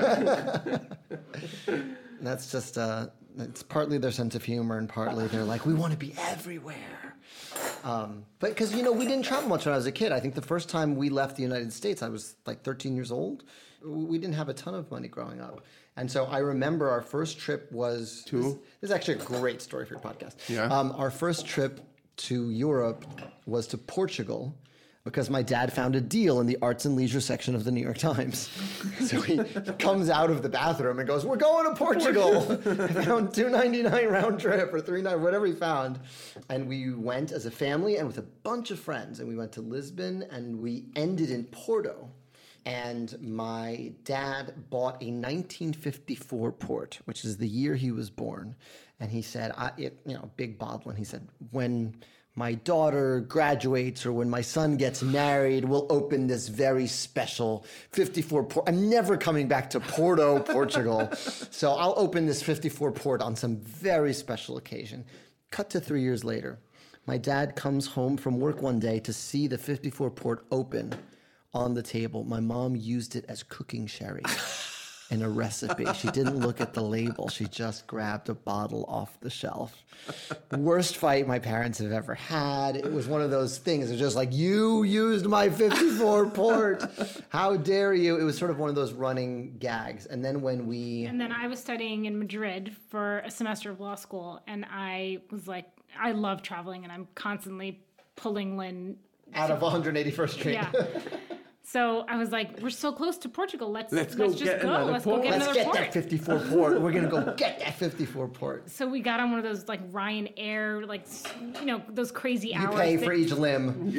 B: That's just, uh, it's partly their sense of humor and partly they're like, we want to be everywhere. Um, but because, you know, we didn't travel much when I was a kid. I think the first time we left the United States, I was like thirteen years old. We didn't have a ton of money growing up. And so I remember our first trip was...
A: To?
B: This, this is actually a great story for your podcast.
A: Yeah.
B: Um, our first trip to Europe was to Portugal, because my dad found a deal in the arts and leisure section of the New York Times. So he comes out of the bathroom and goes, "We're going to Portugal." I found two ninety-nine round trip or three ninety, whatever he found. And we went as a family and with a bunch of friends. And we went to Lisbon and we ended in Porto. And my dad bought a nineteen fifty-four port, which is the year he was born. And he said, I, it, you know, big bottle. And he said, when my daughter graduates or when my son gets married, we'll open this very special fifty-four port. I'm never coming back to Porto, Portugal. So I'll open this fifty-four port on some very special occasion. Cut to three years later. My dad comes home from work one day to see the fifty-four port open on the table. My mom used it as cooking sherry in a recipe. She didn't look at the label. She just grabbed a bottle off the shelf. Worst fight my parents have ever had. It was one of those things. It was just like, you used my fifty-four port. How dare you? It was sort of one of those running gags. And then when we...
C: And then I was studying in Madrid for a semester of law school. And I was like, I love traveling and I'm constantly pulling Lynn
B: out of one hundred eighty-first Street.
C: Yeah. So I was like, we're so close to Portugal. Let's let's,
A: let's
C: go
A: just
C: get go. Let's
A: port.
C: go get
B: Let's
C: another
B: get
C: port.
B: that fifty-four port. We're gonna go get that fifty-four port.
C: So we got on one of those like Ryanair, like you know, those crazy
B: You
C: hours.
B: pay
C: that,
B: for each limb.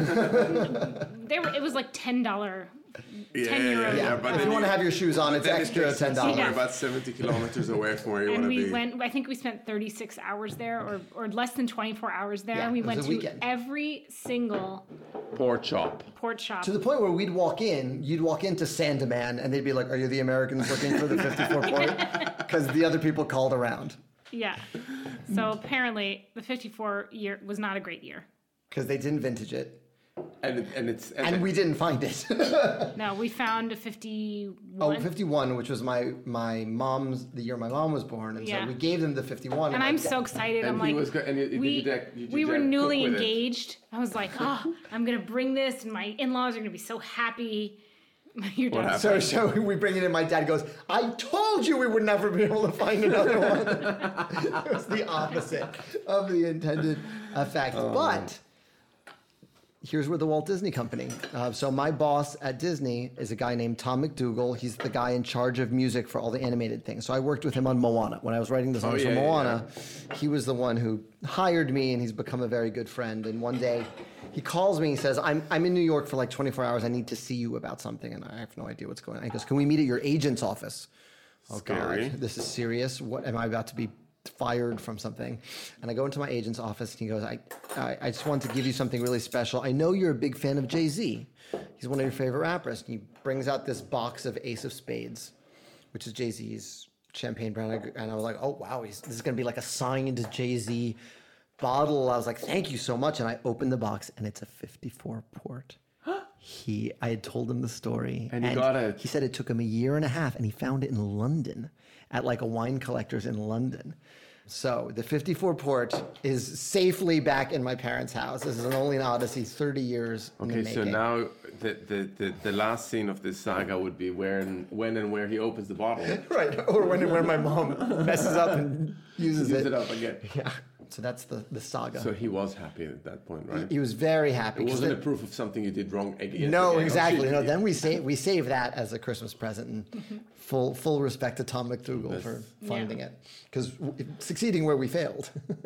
C: They were. It was like ten dollar.
A: Yeah,
C: ten euro.
A: yeah,
B: Yeah,
A: but
B: if
A: then
B: you want to have your shoes on, it's
A: then it
B: extra
A: takes
B: ten dollars.
A: somewhere
C: Yeah.
A: about seventy kilometers away from where you want
C: And
A: to
C: we
A: be.
C: went. I think we spent thirty-six hours there, or or less than twenty-four hours there.
B: Yeah,
C: and we
B: it was
C: went
B: a
C: to
B: weekend.
C: every single
A: Pork chop.
C: port shop.
B: To the point where we'd walk in, you'd walk into Sandeman, and they'd be like, "Are you the Americans looking for the fifty-four port?" Because the other people called around
C: Yeah. So apparently, the fifty-four year was not a great year.
B: because they didn't vintage it,
A: And it, and it's and,
B: and we didn't find it.
C: No, we found a fifty-one.
B: Oh, fifty-one, which was my my mom's the year my mom was born, and
C: Yeah.
B: so we gave them the fifty-one.
C: And
B: my
C: I'm
B: dad-
C: so excited.
A: And
C: I'm
A: he
C: like,
A: was go- and you- did
C: we,
A: you dec- did you
C: we were
A: dec-
C: newly
A: cook with it?
C: engaged. I was like, oh, I'm going to bring this, and my in-laws are going to be so happy. Your
A: What
C: dad's
B: So, so we bring it in. My dad goes, "I told you we would never be able to find another one." It was the opposite of the intended effect.
A: Oh.
B: But here's where the Walt Disney Company. Uh, so my boss at Disney is a guy named Tom McDougall. He's the guy in charge of music for all the animated things. So I worked with him on Moana. When I was writing the songs
A: Oh,
B: for
A: yeah,
B: Moana, he was the one who hired me, and he's become a very good friend. And one day he calls me and says, I'm, I'm in New York for like twenty-four hours. I need to see you about something. And I have no idea what's going on. He goes, can we meet at your agent's office? Oh,
A: Scary.
B: God, this is serious. What am I about to be fired from something? And I go into my agent's office, and he goes, I, I, I just want to give you something really special. I know you're a big fan of Jay-Z. He's one of your favorite rappers. And he brings out this box of Ace of Spades, which is Jay-Z's champagne brand. And I was like, oh, wow, he's, this is going to be like a signed Jay-Z bottle. I was like, thank you so much. And I opened the box, and it's a fifty-four port. He, I had told him the story,
A: And he got it.
B: He said it took him a year and a half, and he found it in London at like a wine collector's in London. So the fifty-four port is safely back in my parents' house. This is an Only an Odyssey, thirty years in the
A: Okay, so
B: making.
A: now the, the, the, the last scene of this saga would be where and when and where he opens the bottle.
B: Right, or when where my mom messes up and uses
A: Use
B: it.
A: it up again.
B: Yeah, so that's the, the saga.
A: So he was happy at that point, right?
B: he was very happy.
A: It
B: 'cause
A: wasn't
B: the-
A: a proof of something you did wrong again.
B: No,
A: again.
B: exactly.
A: Oh,
B: No,
A: shit.
B: then we save we save that as a Christmas present, and full full respect to Tom McDougall for finding
C: Yeah.
B: it, because succeeding where we failed.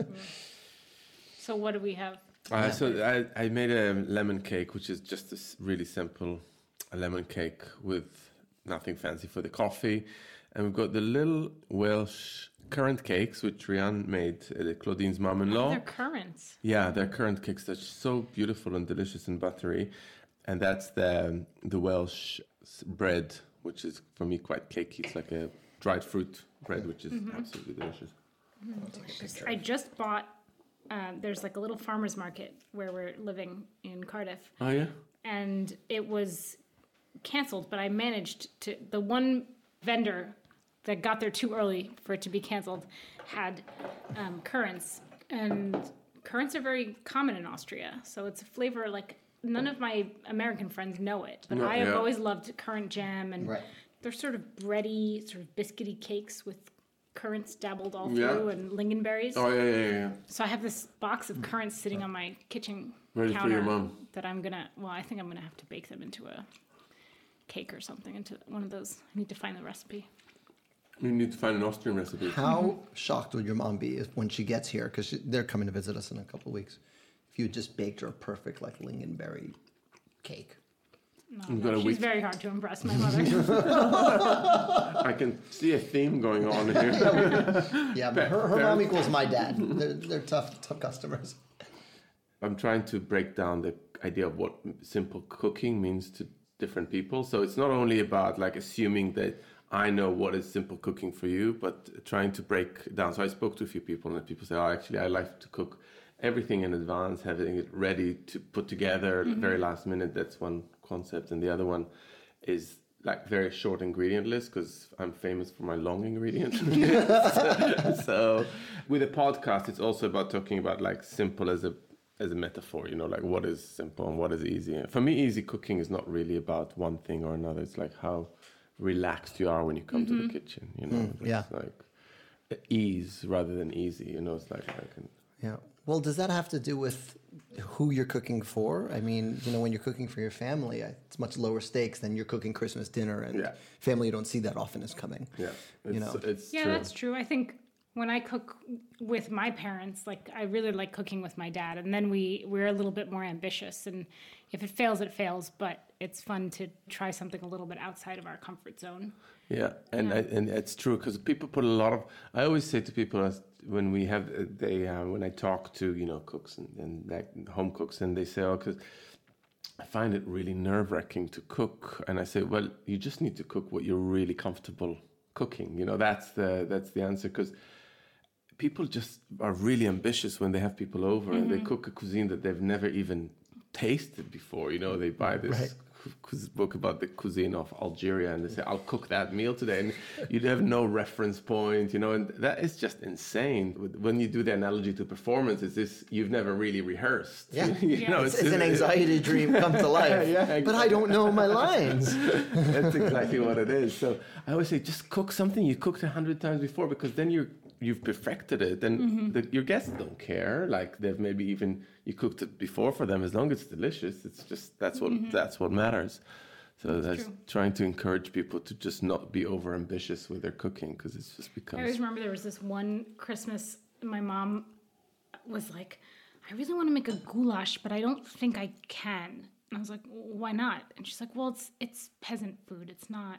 C: So what do we have?
A: Uh, so I, I made a lemon cake, which is just a s- really simple a lemon cake with nothing fancy for the coffee. And we've got the little Welsh currant cakes, which Rianne made, uh, Claudine's mom-in-law.
C: They're currants.
A: Yeah, they're currant cakes. They're so beautiful and delicious and buttery. And that's the the Welsh s- bread, which is for me quite cakey. It's like a dried fruit bread, which is absolutely delicious.
C: I just bought. Uh, there's like a little farmer's market where we're living in Cardiff,
A: Oh yeah.
C: and it was canceled. But I managed to. The one vendor that got there too early for it to be canceled had um, currants, and currants are very common in Austria. So it's a flavor like none of my American friends know it, but
A: No,
C: I have
A: yeah.
C: always loved currant jam, and
B: Right.
C: they're sort of bready, sort of biscuity cakes with currants dabbled all
A: Yeah.
C: through and lingonberries.
A: Oh yeah, yeah, yeah.
C: So I have this box of currants sitting on my kitchen
A: Ready for
C: counter
A: your mom.
C: that I'm gonna. Well, I think I'm gonna have to bake them into a cake or something, into one of those. I need to find the recipe.
A: You need to find an Austrian recipe.
B: How shocked would your mom be if, when she gets here, because they're coming to visit us in a couple of weeks, if you had just baked her a perfect like lingonberry cake?
C: No,
A: You've
C: no,
A: got a
C: she's
A: week-
C: very hard to impress, my mother.
A: I can see a theme going on here.
B: Yeah, but her, her mom equals my dad. They're, they're tough, tough customers.
A: I'm trying to break down the idea of what simple cooking means to different people. So it's not only about like assuming that I know what is simple cooking for you, but trying to break down. So I spoke to a few people, and people say, oh, actually, I like to cook everything in advance, having it ready to put together at the very last minute. That's one concept. And the other one is like very short ingredient list, because I'm famous for my long ingredient list. So with a podcast, it's also about talking about like simple as a as a metaphor, you know, like what is simple and what is easy. For me, easy cooking is not really about one thing or another. It's like how relaxed you are when you come mm-hmm. to the kitchen, you know.
B: Mm, yeah.
A: It's like ease rather than easy, you know. It's like I can.
B: Yeah. Well, does that have to do with who you're cooking for? I mean, you know, when you're cooking for your family, it's much lower stakes than you're cooking Christmas dinner, and
A: yeah.
B: family you don't see that often is coming.
A: Yeah. It's,
B: you know.
A: It's
C: yeah,
A: true.
C: that's true. I think when I cook with my parents, like I really like cooking with my dad, and then we we're a little bit more ambitious, and if it fails, it fails. But it's fun to try something a little bit outside of our comfort zone.
A: Yeah, and
C: Yeah.
A: I, and it's true, because people put a lot of. I always say to people as when we have they uh, when I talk to you know cooks and, and like home cooks, and they say, oh, because I find it really nerve wracking to cook, and I say, well, you just need to cook what you're really comfortable cooking. You know, that's the that's the answer, because people just are really ambitious when they have people over mm-hmm. and they cook a cuisine that they've never even tasted before. You know, they buy this
B: right.
A: cu- book about the cuisine of Algeria, and they say, I'll cook that meal today. And you'd have no reference point, you know, and that is just insane. When you do the analogy to performance, it's this, you've never really rehearsed.
B: Yeah.
A: you
C: yeah.
A: know,
B: it's, it's an anxiety dream come to life. yeah, exactly. But I don't know my lines.
A: That's exactly what it is. So I always say, just cook something you cooked a hundred times before, because then you're you've perfected it, and mm-hmm. the, your guests don't care. Like they've maybe even you cooked it before for them. As long as it's delicious, it's just that's what mm-hmm. that's what matters. So that's, that's trying to encourage people to just not be over ambitious with their cooking, because it's just becomes.
C: I always remember there was this one Christmas, my mom was like, "I really want to make a goulash, but I don't think I can." And I was like, why not? And she's like, well, it's it's peasant food. It's not.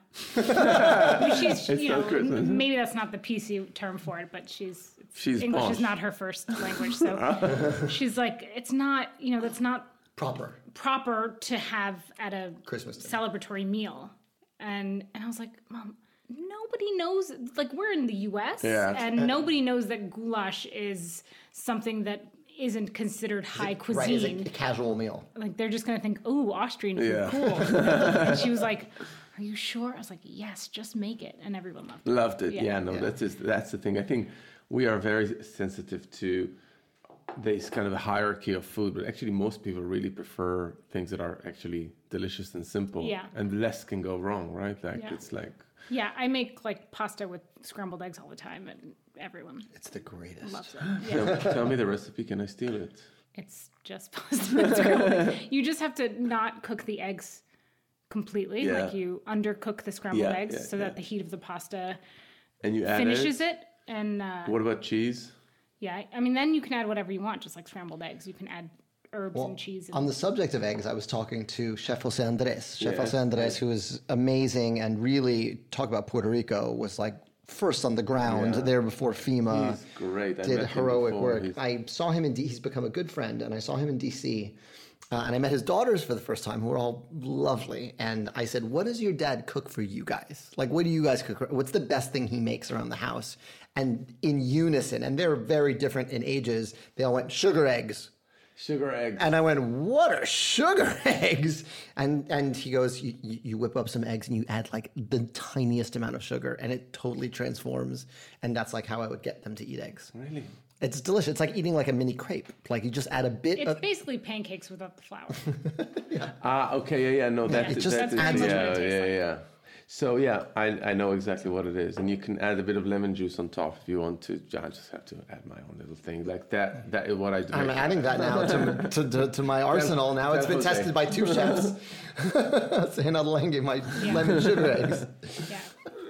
C: I mean, she's,
A: it's
C: you know,
A: Christmas.
C: maybe that's not the P C term for it, but she's,
A: she's
C: English
A: posh.
C: is not her first language. So she's like, it's not, you know, that's not
B: proper
C: proper to have at a
B: Christmas dinner.
C: Celebratory meal. And and I was like, Mom, nobody knows, like we're in the U S
A: yeah.
C: and nobody knows that goulash is something that isn't considered high cuisine.
B: Right, it's a casual meal.
C: Like they're just gonna think, "Oh, Austrian food,
A: yeah.
C: cool." And she was like, "Are you sure?" I was like, "Yes, just make it," and everyone loved it.
A: Loved it. Yeah,
C: Yeah.
A: no,
B: Yeah.
A: that's just, that's the thing. I think we are very sensitive to this kind of a hierarchy of food, but actually most people really prefer things that are actually delicious and simple.
C: Yeah.
A: And less can go wrong, right? Like
C: Yeah.
A: it's like.
C: Yeah, I make like pasta with scrambled eggs all the time, and everyone
B: It's the greatest.
C: loves it. Yeah.
A: Tell, tell me the recipe. Can I steal it?
C: It's just pasta with scrambled eggs. You just have to not cook the eggs completely.
A: Yeah.
C: Like you undercook the scrambled
A: Yeah,
C: eggs
A: yeah,
C: so
A: yeah.
C: that the heat of the pasta
A: And you add
C: finishes
A: it.
C: it. And uh,
A: What about cheese?
C: yeah, I mean, then you can add whatever you want, just like scrambled eggs. You can add herbs
B: Well,
C: and cheese. And
B: on the subject of eggs, I was talking to Chef Jose Andres. Chef
A: Yeah.
B: Jose Andres, who is amazing and really, talk about Puerto Rico, was like first on the ground
A: Yeah.
B: there before FEMA.
A: He's great. I
B: Did
A: met him
B: heroic
A: before.
B: work.
A: He's-
B: I saw him in D. He's become a good friend, and I saw him in D C. Uh, and I met his daughters for the first time, who were all lovely. And I said, "What does your dad cook for you guys? Like, what do you guys cook? What's the best thing he makes around the house?" And in unison, and they're very different in ages, they all went, "Sugar eggs."
A: Sugar eggs.
B: And I went, "What are sugar eggs?" And and he goes, you, you you whip up some eggs and you add like the tiniest amount of sugar, and it totally transforms. And that's like how I would get them to eat eggs.
A: Really?
B: It's delicious. It's like eating like a mini crepe. Like you just add a bit
C: it's
B: of.
C: basically pancakes without the flour.
A: Ah, okay, yeah, yeah, no, that's
B: it just
A: that is,
B: adds
C: what
A: yeah,
C: it tastes
A: yeah,
C: like.
A: yeah. So yeah, I I know exactly what it is, and you can add a bit of lemon juice on top if you want to. I just have to add my own little thing like that. That is what I do.
B: I'm adding that now to, to, to, to my arsenal. Now it's been
A: Jose.
B: tested by two chefs. Saying Lenge, my
C: Yeah.
B: lemon sugar eggs.
C: Yeah.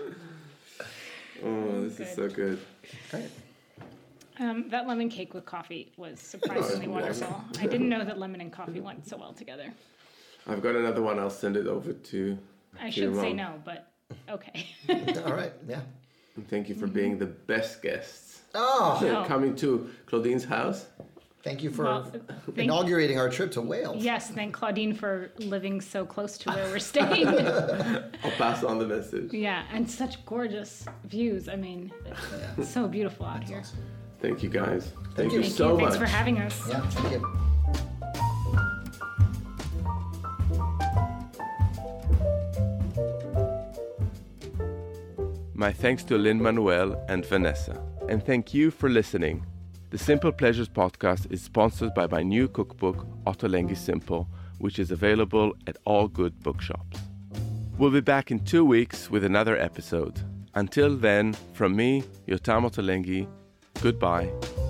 A: Oh, this is so good.
C: Um, that lemon cake with coffee was surprisingly wonderful. I didn't know that lemon and coffee went so well together.
A: I've got another one. I'll send it over to.
C: I
A: to
C: should
A: your
C: say
A: mom.
C: no, but okay.
B: All right, yeah.
A: And thank you for being the best guests.
B: Oh,
C: No.
A: Coming to Claudine's house.
B: Thank you for
C: Well, thank-
B: inaugurating our trip to Wales.
C: Yes, thank Claudine for living so close to where we're staying.
A: I'll pass on the message.
C: Yeah, and such gorgeous views. I mean, it's so beautiful out
B: That's
C: here.
B: awesome.
A: Thank you, guys. Thank,
B: you.
A: you
C: Thank
A: so
C: you.
A: much.
C: Thanks for having us.
B: Yeah, thank you.
A: My thanks to Lin-Manuel and Vanessa. And thank you for listening. The Simple Pleasures podcast is sponsored by my new cookbook, Ottolenghi Simple, which is available at all good bookshops. We'll be back in two weeks with another episode. Until then, from me, Yotam Ottolenghi, goodbye.